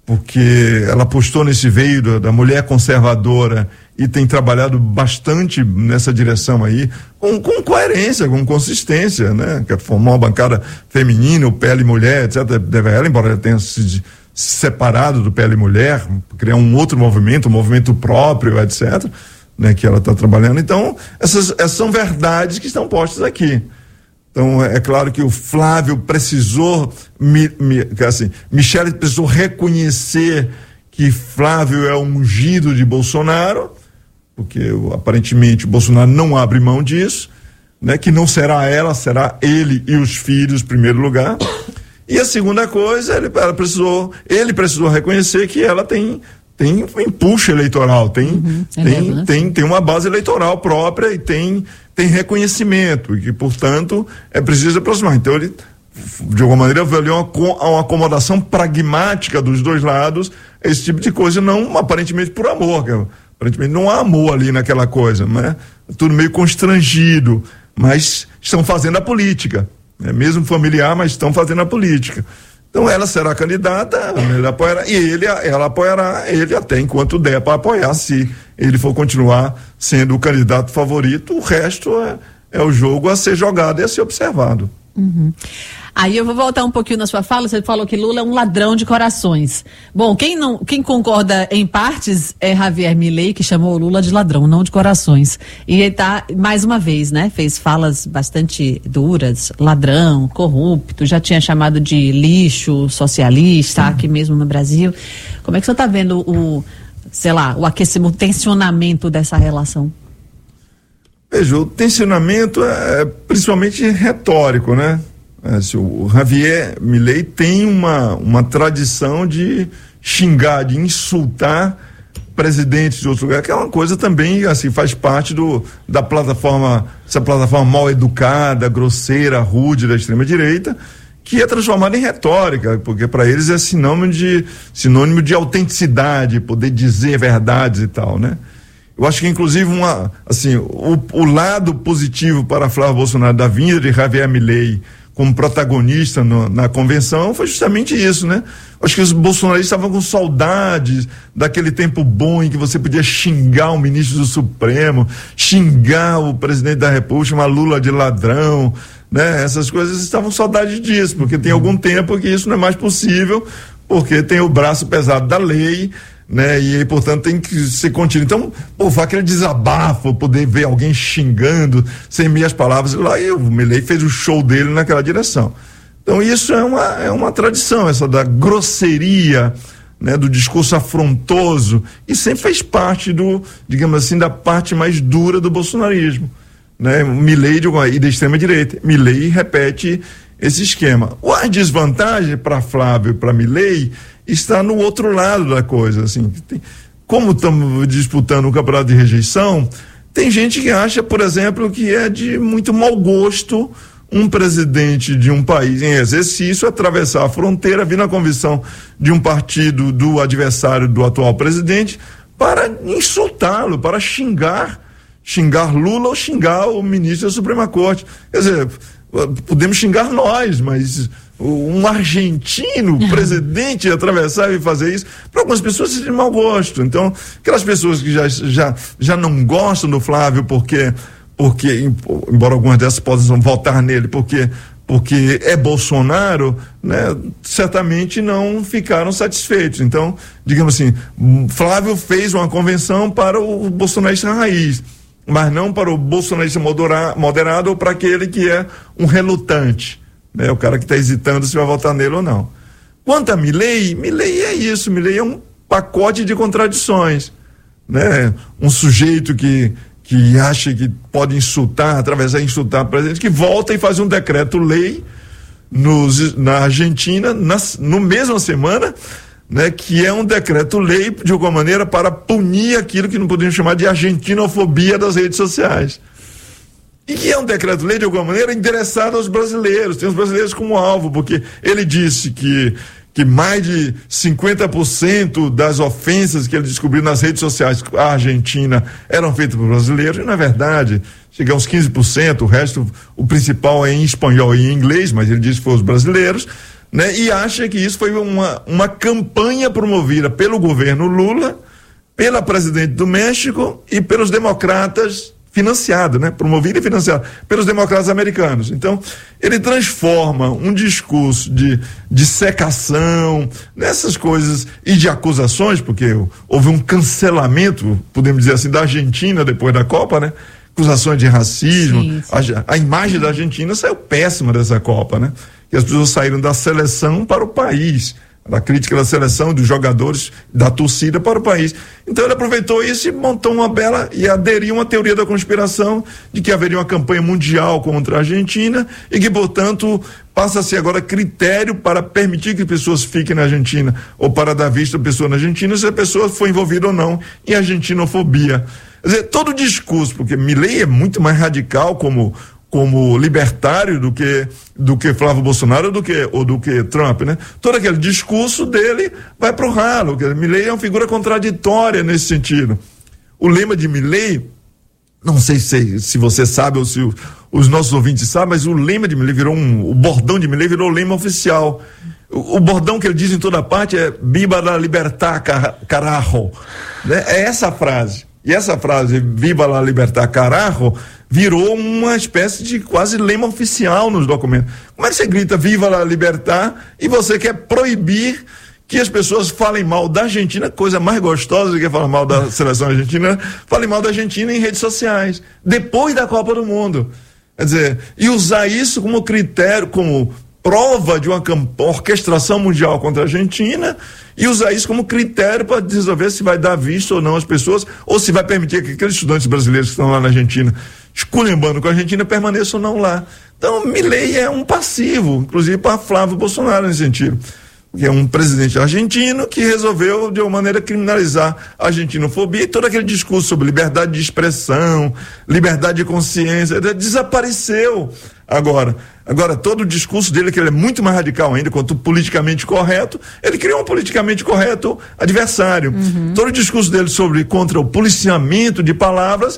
porque ela apostou nesse veio da, da mulher conservadora e tem trabalhado bastante nessa direção aí, com, com coerência, com consistência, né? Quer formar uma bancada feminina, o P L Mulher, etcétera. Deve ela, embora ela tenha se separado do P L Mulher, criar um outro movimento, um movimento próprio, etcétera, né, que ela está trabalhando. Então, essas, essas são verdades que estão postas aqui. Então, é claro que o Flávio precisou, mi, mi, assim, Michele precisou reconhecer que Flávio é o ungido de Bolsonaro, porque aparentemente o Bolsonaro não abre mão disso, né, que não será ela, será ele e os filhos em primeiro lugar. E a segunda coisa, ele, ela precisou, ele precisou reconhecer que ela tem, tem um empuxo eleitoral, tem, uhum, é tem, mesmo, né? tem, tem uma base eleitoral própria e tem, tem reconhecimento, e que, portanto, é preciso aproximar. Então, ele, de alguma maneira, avaliou uma, uma acomodação pragmática dos dois lados, esse tipo de coisa, não aparentemente por amor, que, aparentemente não há amor ali naquela coisa, né? Tudo meio constrangido, mas estão fazendo a política. É mesmo familiar, mas estão fazendo a política. Então ela será candidata, ele apoiará, e ele, ela apoiará ele até enquanto der para apoiar, se ele for continuar sendo o candidato favorito. O resto é, é o jogo a ser jogado e a ser observado. Uhum. Aí eu vou voltar um pouquinho na sua fala. Você falou que Lula é um ladrão de corações. Bom, quem não, quem concorda em partes é Javier Milei, que chamou o Lula de ladrão, não de corações. E ele tá, mais uma vez, né, fez falas bastante duras, ladrão, corrupto, já tinha chamado de lixo socialista, uhum. aqui mesmo no Brasil. Como é que você está vendo o, sei lá, o aquecimento, o tensionamento dessa relação? Veja, o tensionamento é principalmente retórico, né? É, o Javier Milei tem uma, uma tradição de xingar, de insultar presidentes de outro lugar, que é uma coisa também, assim, faz parte do, da plataforma, essa plataforma mal educada, grosseira, rude da extrema-direita, que é transformada em retórica, porque para eles é sinônimo de, sinônimo de autenticidade, poder dizer verdades e tal, né? Eu acho que, inclusive, uma, assim, o, o lado positivo para Flávio Bolsonaro da vinda de Javier Milei como protagonista no, na convenção foi justamente isso, né? Acho que os bolsonaristas estavam com saudades daquele tempo bom em que você podia xingar o ministro do Supremo, xingar o presidente da República, chamar Lula de ladrão, né? Essas coisas, estavam com saudade disso, porque tem algum tempo que isso não é mais possível, porque tem o braço pesado da lei, né? E aí, portanto, tem que ser contínuo. Então, pô, foi aquele desabafo, poder ver alguém xingando sem meias palavras, lá, e o Milei fez o show dele naquela direção. Então, isso é uma, é uma tradição, essa da grosseria, né? Do discurso afrontoso, e sempre fez parte do, digamos assim, da parte mais dura do bolsonarismo, né? Milei de, e da extrema-direita. Milei repete esse esquema. A desvantagem para Flávio e para Milei está no outro lado da coisa, assim, tem, como estamos disputando um campeonato de rejeição, tem gente que acha, por exemplo, que é de muito mau gosto um presidente de um país em exercício atravessar a fronteira, vir na convicção de um partido do adversário do atual presidente para insultá-lo, para xingar, xingar Lula ou xingar o ministro da Suprema Corte. Quer dizer, podemos xingar nós, mas um argentino, presidente, atravessar e fazer isso, para algumas pessoas é de mau gosto. Então, aquelas pessoas que já, já, já não gostam do Flávio porque, porque, embora algumas dessas possam votar nele porque, porque é Bolsonaro, né, certamente não ficaram satisfeitos. Então, digamos assim, Flávio fez uma convenção para o bolsonarista raiz, mas não para o bolsonarista modera, moderado ou para aquele que é um relutante, né? O cara que está hesitando se vai votar nele ou não. Quanto a Milei, Milei é isso, Milei é um pacote de contradições, né? Um sujeito que, que acha que pode insultar, atravessar e insultar o presidente, que volta e faz um decreto-lei nos, na Argentina, na no mesma semana, né, que é um decreto-lei, de alguma maneira, para punir aquilo que não podemos chamar de argentinofobia das redes sociais. E que é um decreto-lei, de alguma maneira, endereçado aos brasileiros, tem os brasileiros como alvo, porque ele disse que, que mais de cinquenta por cento das ofensas que ele descobriu nas redes sociais à Argentina eram feitas por brasileiros, e, na verdade, chega a uns quinze por cento, o resto, o principal é em espanhol e em inglês, mas ele disse que foram os brasileiros, né? E acha que isso foi uma, uma campanha promovida pelo governo Lula, pela presidente do México e pelos democratas, financiado, né? Promovido e financiado pelos democratas americanos. Então, ele transforma um discurso de, de secação, nessas coisas, e de acusações, porque houve um cancelamento, podemos dizer assim, da Argentina depois da Copa, né? Acusações de racismo. Sim, sim. A, a imagem da Argentina saiu péssima dessa Copa, né? Que as pessoas saíram da seleção para o país, da crítica da seleção, dos jogadores, da torcida para o país. Então ele aproveitou isso e montou uma bela, e aderiu uma teoria da conspiração de que haveria uma campanha mundial contra a Argentina e que, portanto, passa a ser agora critério para permitir que pessoas fiquem na Argentina ou para dar vista a pessoa na Argentina se a pessoa foi envolvida ou não em argentinofobia. Quer dizer, todo o discurso, porque Milei é muito mais radical como como libertário do que do que Flávio Bolsonaro do que, ou do que Trump, né? Todo aquele discurso dele vai pro ralo. Milei é uma figura contraditória nesse sentido. O lema de Milei, não sei se, se você sabe ou se o, os nossos ouvintes sabem, mas o lema de Milei virou um, o bordão de Milei virou o lema oficial. O, o bordão que ele diz em toda parte é Viva la libertad, carajo, né? É essa a frase. E essa frase, Viva la libertad, carajo, virou uma espécie de quase lema oficial nos documentos. Como é que você grita Viva la libertad e você quer proibir que as pessoas falem mal da Argentina, coisa mais gostosa do que falar mal da seleção argentina, falem mal da Argentina em redes sociais, depois da Copa do Mundo. Quer dizer, e usar isso como critério, como prova de uma orquestração mundial contra a Argentina, e usar isso como critério para resolver se vai dar visto ou não às pessoas, ou se vai permitir que aqueles estudantes brasileiros que estão lá na Argentina, esculhambando com a Argentina, permaneçam ou não lá. Então, Milei é um passivo, inclusive para Flávio Bolsonaro nesse sentido, que é um presidente argentino que resolveu, de uma maneira, criminalizar a argentinofobia, e todo aquele discurso sobre liberdade de expressão, liberdade de consciência, desapareceu agora. Agora, todo o discurso dele, que ele é muito mais radical ainda, quanto politicamente correto, ele criou um politicamente correto adversário. Uhum. Todo o discurso dele sobre contra o policiamento de palavras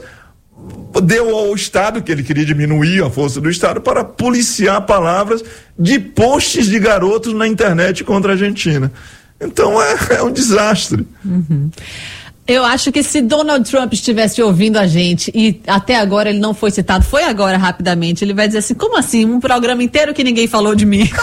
deu ao Estado, que ele queria diminuir a força do Estado, para policiar palavras de posts de garotos na internet contra a Argentina. Então é, é um desastre. Uhum. Eu acho que se Donald Trump estivesse ouvindo a gente e até agora ele não foi citado, foi agora rapidamente, ele vai dizer assim, como assim? Um programa inteiro que ninguém falou de mim.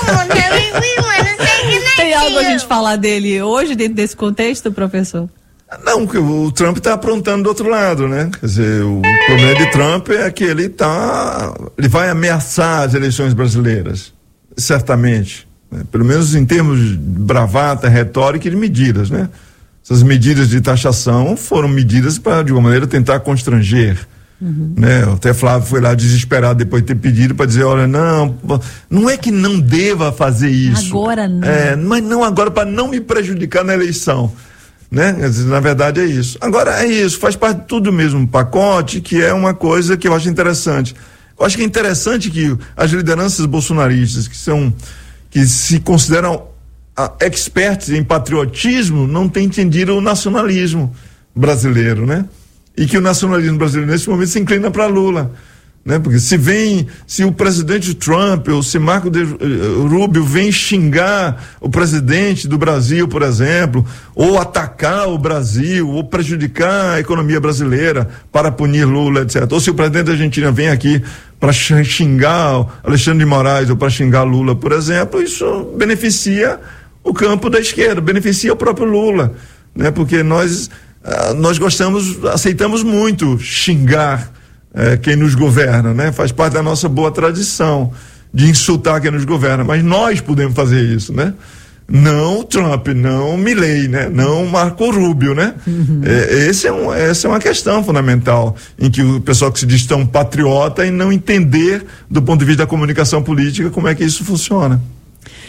Tem algo a gente falar dele hoje dentro desse contexto, professor? Não, o Trump está aprontando do outro lado, né? Quer dizer, o problema de Trump é que ele tá, ele vai ameaçar as eleições brasileiras, certamente, né? Pelo menos em termos de bravata, retórica e de medidas, né? Essas medidas de taxação foram medidas para, de alguma maneira, tentar constranger. Uhum. Né? Até Flávio foi lá desesperado depois de ter pedido para dizer, olha, não, não é que não deva fazer isso. Agora não. É, mas não agora para não me prejudicar na eleição. Né? Na verdade é isso. Agora é isso, faz parte de tudo mesmo um pacote, que é uma coisa que eu acho interessante. Eu acho que é interessante que as lideranças bolsonaristas, que são, que se consideram experts em patriotismo, não tem entendido o nacionalismo brasileiro, né? E que o nacionalismo brasileiro nesse momento se inclina para Lula, né? Porque se vem, se o presidente Trump ou se Marco de, uh, Rubio vem xingar o presidente do Brasil, por exemplo, ou atacar o Brasil, ou prejudicar a economia brasileira para punir Lula, etcétera. Ou se o presidente da Argentina vem aqui para xingar Alexandre de Moraes ou para xingar Lula, por exemplo, isso beneficia o campo da esquerda, beneficia o próprio Lula, né? Porque nós, ah, nós gostamos, aceitamos muito xingar eh, quem nos governa, né? Faz parte da nossa boa tradição de insultar quem nos governa, mas nós podemos fazer isso, né? Não Trump, não Milei, né? Não Marco Rubio, né? Uhum. É, esse é um, essa é uma questão fundamental, em que o pessoal que se diz tão patriota e não entender, do ponto de vista da comunicação política, como é que isso funciona.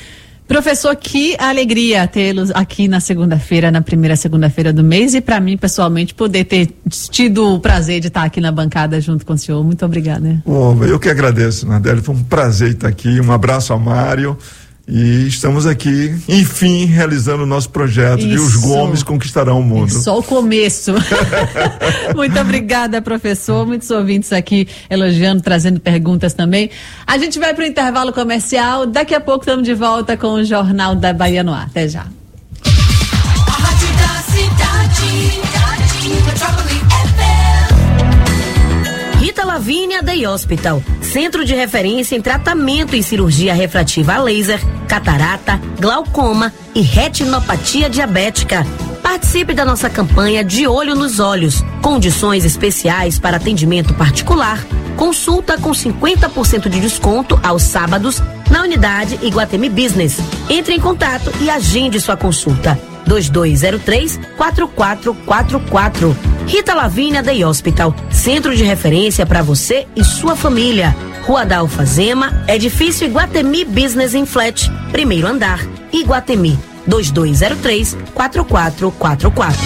Professor, que alegria tê-los aqui na segunda-feira, na primeira segunda-feira do mês, e para mim, pessoalmente, poder ter tido o prazer de estar aqui na bancada junto com o senhor. Muito obrigada. Oh, eu que agradeço, Nardelli, foi um prazer estar aqui, um abraço ao Mário, e estamos aqui, enfim, realizando o nosso projeto de Os Gomes Conquistarão o Mundo. É só o começo. Muito obrigada, professor. Muitos ouvintes aqui elogiando, trazendo perguntas também. A gente vai para o intervalo comercial. Daqui a pouco estamos de volta com o Jornal da Bahia no ar. Até já. A rádio da cidade, Metrópole F M. Rita Lavínia Day Hospital, centro de referência em tratamento e cirurgia refrativa a laser, catarata, glaucoma e retinopatia diabética. Participe da nossa campanha De Olho nos Olhos, condições especiais para atendimento particular, consulta com cinquenta por cento de desconto aos sábados na unidade Iguatemi Business. Entre em contato e agende sua consulta. dois dois zero três, quatro quatro quatro quatro. Rita Lavínia Day Hospital, centro de referência para você e sua família. Rua da Alfazema, edifício Iguatemi Business em Flat, primeiro andar, Iguatemi. dois dois zero três, quatro quatro quatro quatro.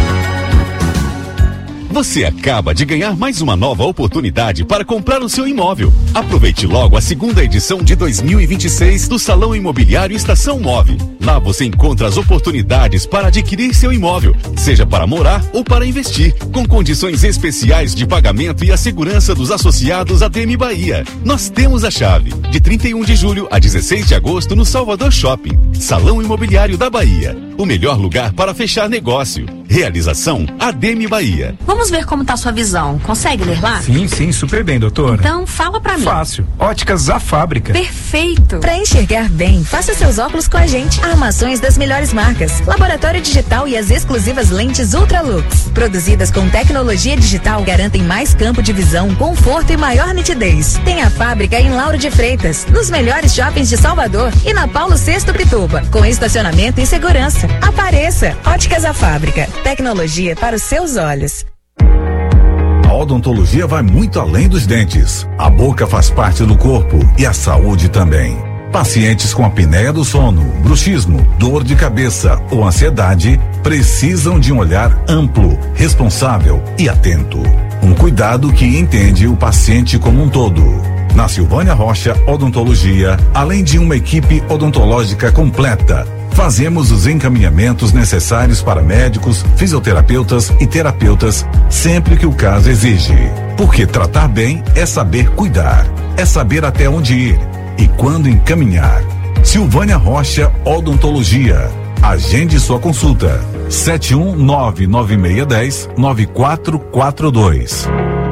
Você acaba de ganhar mais uma nova oportunidade para comprar o seu imóvel. Aproveite logo a segunda edição de dois mil e vinte e seis do Salão Imobiliário Estação Move. Lá você encontra as oportunidades para adquirir seu imóvel, seja para morar ou para investir, com condições especiais de pagamento e a segurança dos associados à D M Bahia. Nós temos a chave. De trinta e um de julho a dezesseis de agosto no Salvador Shopping. Salão Imobiliário da Bahia. O melhor lugar para fechar negócio. Realização A D M Bahia. Vamos ver como tá sua visão. Consegue ler lá? Sim, sim, super bem, doutora. Então, fala pra mim. Fácil. Óticas A Fábrica. Perfeito. Para enxergar bem, faça seus óculos com a gente. Armações das melhores marcas. Laboratório digital e as exclusivas lentes Ultralux. Produzidas com tecnologia digital, garantem mais campo de visão, conforto e maior nitidez. Tem a fábrica em Lauro de Freitas, nos melhores shoppings de Salvador e na Paulo sexto Pituba, com estacionamento e segurança. Apareça. Óticas A Fábrica. Tecnologia para os seus olhos. A odontologia vai muito além dos dentes. A boca faz parte do corpo e a saúde também. Pacientes com apneia do sono, bruxismo, dor de cabeça ou ansiedade precisam de um olhar amplo, responsável e atento. Um cuidado que entende o paciente como um todo. Na Silvânia Rocha Odontologia, além de uma equipe odontológica completa, fazemos os encaminhamentos necessários para médicos, fisioterapeutas e terapeutas sempre que o caso exige. Porque tratar bem é saber cuidar, é saber até onde ir e quando encaminhar. Silvânia Rocha Odontologia. Agende sua consulta. sete um nove nove seis um zero nove quatro quatro dois.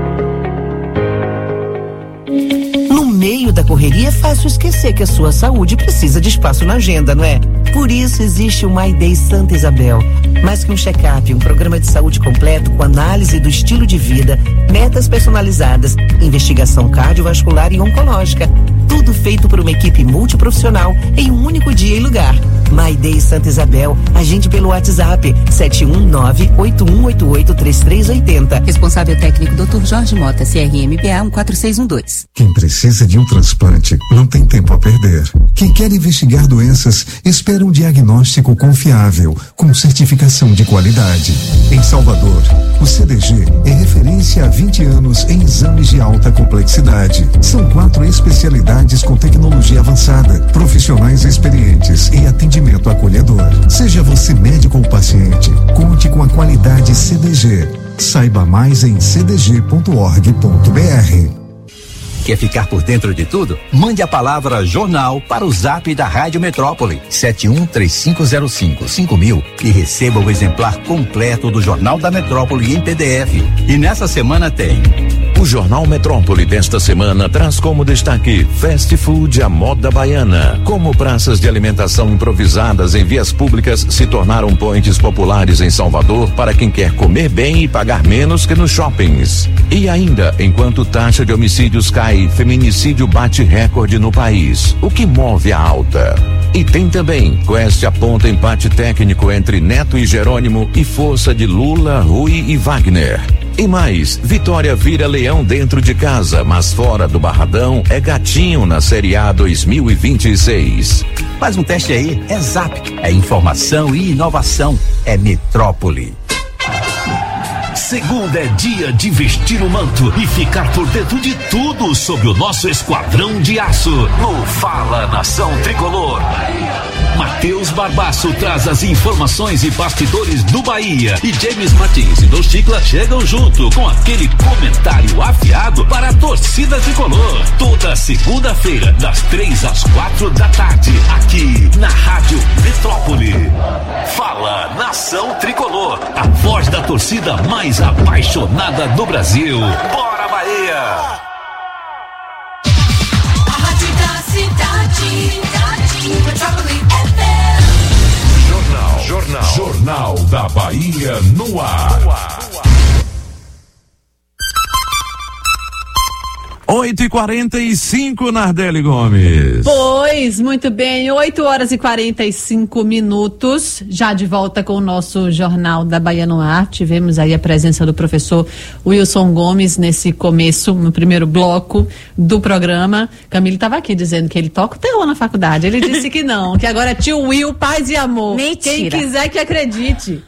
No meio da correria é fácil esquecer que a sua saúde precisa de espaço na agenda, não é? Por isso existe o My Day Santa Isabel. Mais que um check-up, um programa de saúde completo com análise do estilo de vida, metas personalizadas, investigação cardiovascular e oncológica. Tudo feito por uma equipe multiprofissional em um único dia e lugar. My Day Santa Isabel. Agende pelo WhatsApp sete um nove, oito um oito oito, três três oito zero. Responsável técnico doutor Jorge Mota, C R M P A um quatro seis um dois. Quem precisa de um transplante não tem tempo a perder. Quem quer investigar doenças espera um diagnóstico confiável, com certificação de qualidade. Em Salvador, o C D G é referência há vinte anos em exames de alta complexidade. São quatro especialidades com tecnologia avançada, profissionais experientes e atendimento acolhedor. Seja você médico ou paciente, conte com a qualidade C D G. Saiba mais em c d g ponto org ponto b r. Quer ficar por dentro de tudo? Mande a palavra jornal para o zap da Rádio Metrópole sete um três cinco zero cinco cinco mil e receba o exemplar completo do Jornal da Metrópole em P D F. E nessa semana tem... O Jornal Metrópole desta semana traz como destaque Fast Food à moda baiana. Como praças de alimentação improvisadas em vias públicas se tornaram points populares em Salvador para quem quer comer bem e pagar menos que nos shoppings. E ainda, enquanto taxa de homicídios cai, feminicídio bate recorde no país. O que move a alta? E tem também, Quest aponta empate técnico entre Neto e Jerônimo e força de Lula, Rui e Wagner. E mais, Vitória vira leão dentro de casa, mas fora do Barradão é gatinho na Série A dois mil e vinte e seis. Faz um teste aí, é Zap, é informação e inovação, é Metrópole. Segunda é dia de vestir o manto e ficar por dentro de tudo sobre o nosso esquadrão de aço no Fala Nação Tricolor. Matheus Barbaço traz as informações e bastidores do Bahia e James Martins e Dos Chicla chegam junto com aquele comentário afiado para a torcida tricolor. Toda segunda-feira, das três às quatro da tarde, aqui na Rádio Metrópole. Fala Nação Tricolor, a voz da torcida mais apaixonada do Brasil. Bora, Bahia! A rádio da cidade, Metrópole F M. Jornal, Jornal, Jornal da Bahia no ar. No ar. oito e quarenta e cinco, Nardelli Gomes. Pois, muito bem, oito horas e quarenta e cinco minutos, já de volta com o nosso Jornal da Bahia no ar. Tivemos aí a presença do professor Wilson Gomes nesse começo, no primeiro bloco do programa. Camilo estava aqui dizendo que ele toca o terror na faculdade. Ele disse que não, que agora é tio Will, paz e amor. Mentira. Quem quiser que acredite.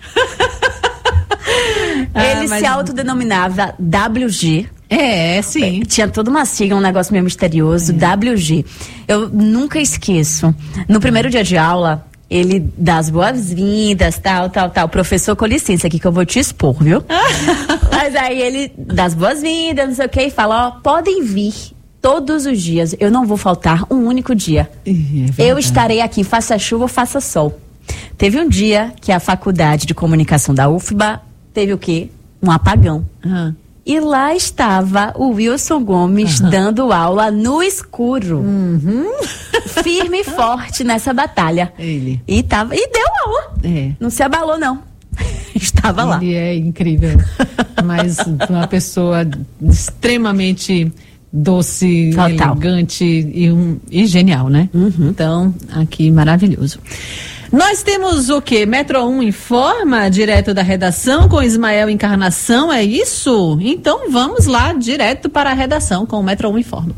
Ele Ah, mas- se autodenominava W G. É, sim. Tinha toda uma sigla, um negócio meio misterioso, W G. Eu nunca esqueço. No primeiro dia de aula, ele dá as boas-vindas, tal, tal, tal. Professor, com licença aqui que eu vou te expor, viu? Mas aí ele dá as boas-vindas, não sei o que, e fala, ó, podem vir todos os dias. Eu não vou faltar um único dia. Eu estarei aqui, faça chuva ou faça sol. Teve um dia que a faculdade de comunicação da U F B A teve o quê? Um apagão. Ah. E lá estava o Wilson Gomes Aham. dando aula no escuro. Uhum. Firme e forte nessa batalha. Ele. E, tava, e deu aula. É. Não se abalou, não. Estava lá. Ele é incrível. Mas uma pessoa extremamente doce, Total. elegante e, um, e genial, né? Então, aqui, maravilhoso. Nós temos o quê? Metro um Informa, direto da redação, com Ismael Encarnação, é isso? Então vamos lá, direto para a redação com o Metro um Informa.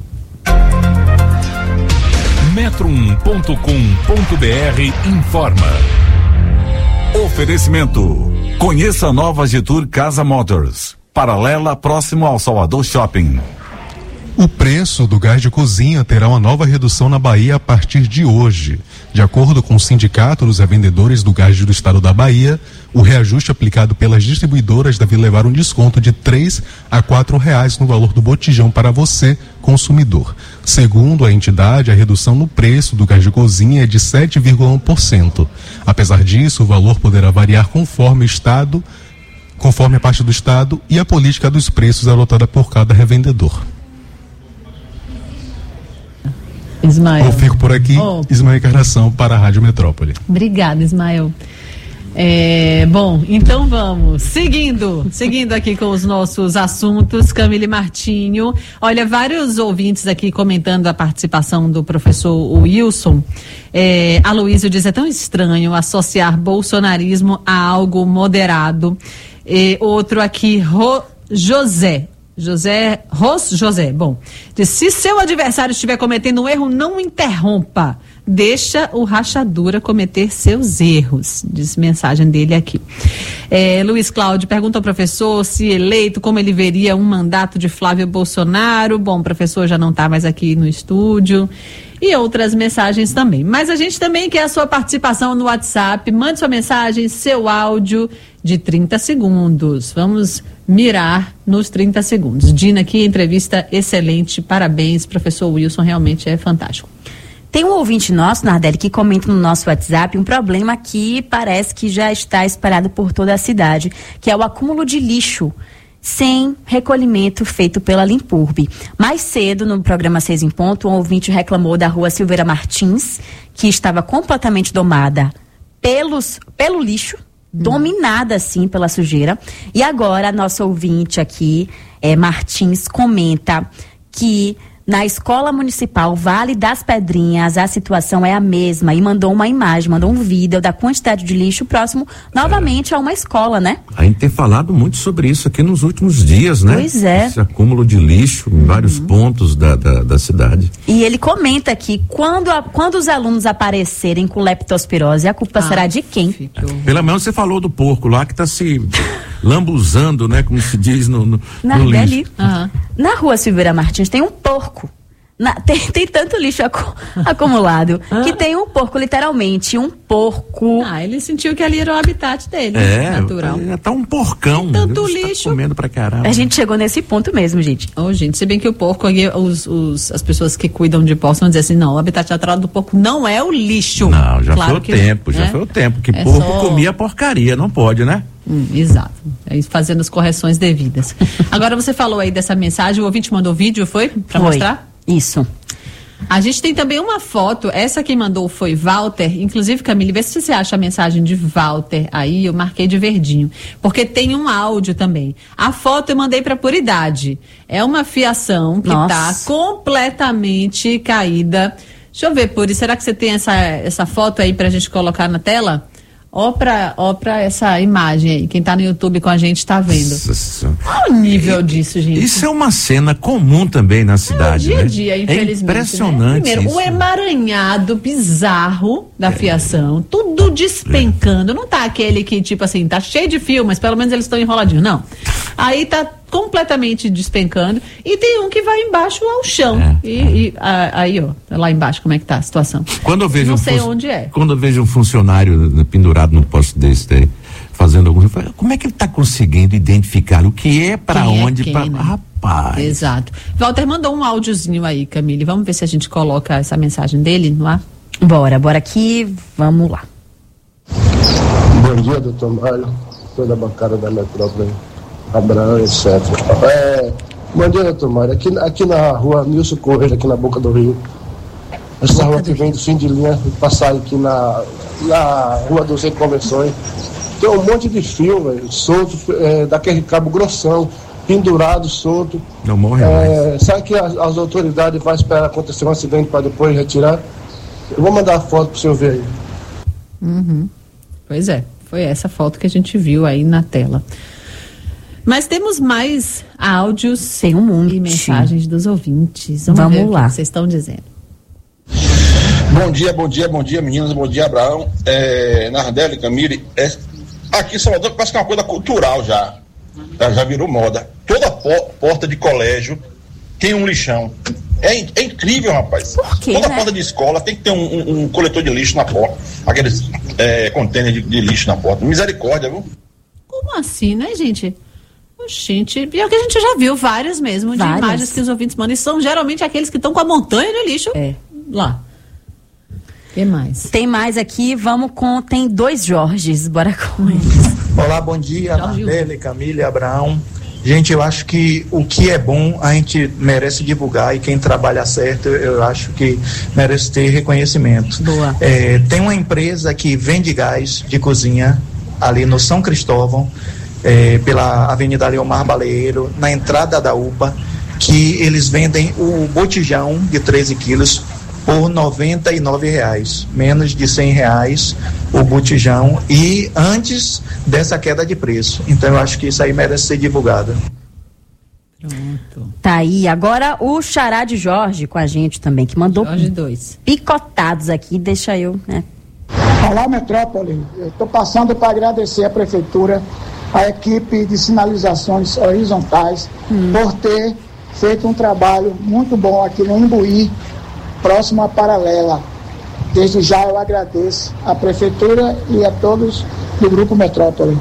metro um ponto com ponto br informa. Oferecimento. Conheça a nova Getur Casa Motors. Paralela próximo ao Salvador Shopping. O preço do gás de cozinha terá uma nova redução na Bahia a partir de hoje. De acordo com o Sindicato dos Revendedores do Gás do Estado da Bahia, o reajuste aplicado pelas distribuidoras deve levar um desconto de três a quatro reais no valor do botijão para você, consumidor. Segundo a entidade, a redução no preço do gás de cozinha é de sete vírgula um por cento. Apesar disso, o valor poderá variar conforme o estado, conforme a parte do estado e a política dos preços adotada por cada revendedor. Ismael. Eu fico por aqui, Oh. Ismael Encarnação para a Rádio Metrópole. Obrigada, Ismael. É, bom, então vamos. Seguindo, seguindo aqui com os nossos assuntos, Camille Martinho. Olha, vários ouvintes aqui comentando a participação do professor Wilson. É, Aloysio diz, é tão estranho associar bolsonarismo a algo moderado. E outro aqui, Ro, José. José, Ros José, bom, diz, se seu adversário estiver cometendo um erro, não interrompa, deixa o rachadura cometer seus erros, diz mensagem dele aqui. É, Luiz Cláudio pergunta ao professor se eleito, como ele veria um mandato de Flávio Bolsonaro. Bom, o professor já não está mais aqui no estúdio. E outras mensagens também. Mas a gente também quer a sua participação no WhatsApp. Mande sua mensagem, seu áudio de trinta segundos. Vamos mirar nos trinta segundos. Dina aqui, entrevista excelente. Parabéns, professor Wilson, realmente é fantástico. Tem um ouvinte nosso, Nardelli, que comenta no nosso WhatsApp um problema que parece que já está espalhado por toda a cidade, que é o acúmulo de lixo sem recolhimento feito pela Limpurb. Mais cedo, no programa Seis em Ponto, um ouvinte reclamou da rua Silveira Martins, que estava completamente domada pelos, pelo lixo, dominada, assim, pela sujeira. E agora, a nossa ouvinte aqui, é, Martins, comenta que Na Escola Municipal Vale das Pedrinhas, a situação é a mesma e mandou uma imagem, mandou um vídeo da quantidade de lixo próximo novamente é. a uma escola, né? A gente tem falado muito sobre isso aqui nos últimos dias, né? Pois é. Esse acúmulo de lixo em vários uhum. pontos da, da, da cidade. E ele comenta aqui, quando, a, quando os alunos aparecerem com leptospirose, a culpa ah, será de quem? Pelo menos você falou do porco lá que está se lambuzando, né? Como se diz no, no, Na no ali, lixo. Uhum. Na rua Silveira Martins tem um porco. Na, tem, tem tanto lixo acu, acumulado ah. que tem um porco, literalmente, um porco. Ah, ele sentiu que ali era o habitat dele, é, natural. É, tá um porcão. Tanto lixo. Tá comendo pra caramba. A gente chegou nesse ponto mesmo, gente. Ô, oh, gente, se bem que o porco, os, os, as pessoas que cuidam de porcos vão dizer assim, não, o habitat natural do porco não é o lixo. Não, já claro foi o que, tempo, já né? foi o tempo que é porco só... comia porcaria, não pode, né? Hum, exato, é isso, fazendo as correções devidas. Agora você falou aí dessa mensagem, o ouvinte mandou vídeo, foi? Pra foi. mostrar? Isso. A gente tem também uma foto, essa quem mandou foi Walter, inclusive, Camille, vê se você acha a mensagem de Walter aí, eu marquei de verdinho, porque tem um áudio também. A foto eu mandei pra Puridade, é uma fiação que Nossa. tá completamente caída. Deixa eu ver, Puri, será que você tem essa, essa foto aí pra gente colocar na tela? Ó pra, ó pra essa imagem aí, quem tá no YouTube com a gente tá vendo. Nossa. Qual o nível disso, gente? Isso é uma cena comum também na cidade, é, dia né? a dia, infelizmente. É impressionante, né? Primeiro, isso. o emaranhado bizarro da é. fiação, tudo despencando, é. não tá aquele que, tipo assim, tá cheio de fio, mas pelo menos eles estão enroladinhos, não. Aí tá completamente despencando e tem um que vai embaixo ao chão. É. E, e a, aí, ó, lá embaixo, como é que tá a situação? Quando eu vejo não um sei fun... onde é. Quando eu vejo um funcionário pendurado no posto desse daí, fazendo alguma coisa, como é que ele tá conseguindo identificar o que é pra quem onde? É quem, pra... né? Rapaz. Exato. Walter mandou um áudiozinho aí, Camille. Vamos ver se a gente coloca essa mensagem dele no ar? Bora, bora aqui, vamos lá. Bom dia, doutor Mário, toda a bancada da Metrópole, Abraão, etcétera. É, bom dia, doutor Mário. Aqui, aqui na rua Nilson Correia, aqui na Boca do Rio, essa rua que vem do fim de linha, passar aqui na, na rua dos Reconversões, tem um monte de fio, velho, solto, é, daquele cabo grossão, pendurado, solto. Não morre é, mais. Sabe que as, as autoridades vão esperar acontecer um acidente para depois retirar? Eu vou mandar a foto pro senhor ver aí. Uhum. Pois é, foi essa foto que a gente viu aí na tela. Mas temos mais áudios Tem um monte. e mensagens dos ouvintes. Vamos, Vamos ver lá. o que vocês estão dizendo. Bom dia, bom dia, bom dia, meninas, bom dia, Abraão, é, Nardelli, Camille. É, aqui em Salvador parece que é uma coisa cultural já. Já, já virou moda. Toda po- porta de colégio tem um lixão. É, é incrível, rapaz. Por quê, Toda né? porta de escola tem que ter um, um, um coletor de lixo na porta. Aqueles é, container de, de lixo na porta. Misericórdia, viu? Como assim, né, gente? Gente, pior que a gente já viu várias mesmo, de Várias. imagens que os ouvintes mandam, e são geralmente aqueles que estão com a montanha de lixo É. lá. O que mais? Tem mais aqui, vamos com. Tem dois Jorges, bora com eles. Olá, bom dia, Nardelli, Camille, Abraão. Gente, eu acho que o que é bom a gente merece divulgar, e quem trabalha certo, eu acho que merece ter reconhecimento. Boa. É, tem uma empresa que vende gás de cozinha ali no São Cristóvão, é, pela Avenida Leomar Baleiro, na entrada da U P A, que eles vendem o botijão de treze quilos por noventa e nove reais, menos de cem reais o botijão, e antes dessa queda de preço. Então eu acho que isso aí merece ser divulgado. Pronto. Tá aí, agora o Xará de Jorge com a gente também, que mandou Jorge dois. picotados aqui, deixa eu, né? Olá, Metrópole. Eu estou passando para agradecer à Prefeitura, à equipe de sinalizações horizontais, hum. por ter feito um trabalho muito bom aqui no Imbuí, próximo à Paralela. Desde já eu agradeço à Prefeitura e a todos do Grupo Metrópole.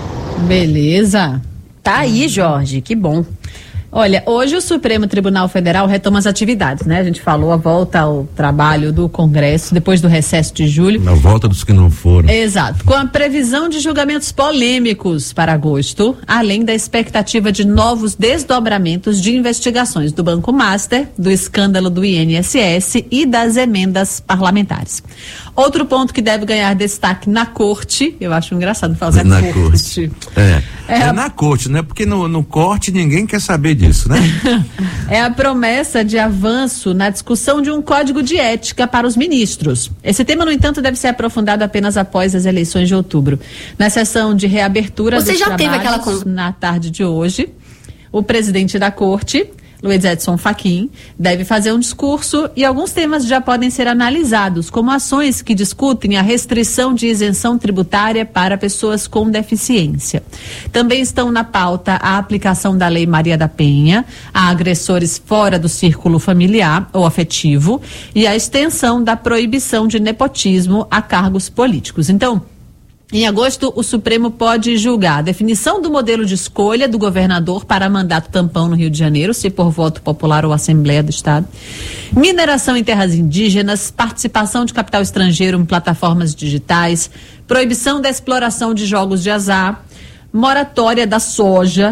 Beleza. Tá aí, Jorge, que bom. Olha, hoje o Supremo Tribunal Federal retoma as atividades, né? A gente falou a volta ao trabalho do Congresso depois do recesso de julho. Na volta dos que não foram. Exato. Com a previsão de julgamentos polêmicos para agosto, além da expectativa de novos desdobramentos de investigações do Banco Master, do escândalo do I N S S e das emendas parlamentares. Outro ponto que deve ganhar destaque na corte, eu acho engraçado fazer na corte. corte. É. É, é a... na corte, né? Porque no, no corte ninguém quer saber disso, né? É a promessa de avanço na discussão de um código de ética para os ministros. Esse tema, no entanto, deve ser aprofundado apenas após as eleições de outubro. Na sessão de reabertura Você dos já teve trabalhos, aquela... na tarde de hoje, o presidente da corte, Luiz Edson Fachin, deve fazer um discurso e alguns temas já podem ser analisados, como ações que discutem a restrição de isenção tributária para pessoas com deficiência. Também estão na pauta a aplicação da Lei Maria da Penha a agressores fora do círculo familiar ou afetivo e a extensão da proibição de nepotismo a cargos políticos. Então, em agosto, o Supremo pode julgar a definição do modelo de escolha do governador para mandato tampão no Rio de Janeiro, se por voto popular ou Assembleia do Estado, mineração em terras indígenas, participação de capital estrangeiro em plataformas digitais, proibição da exploração de jogos de azar, moratória da soja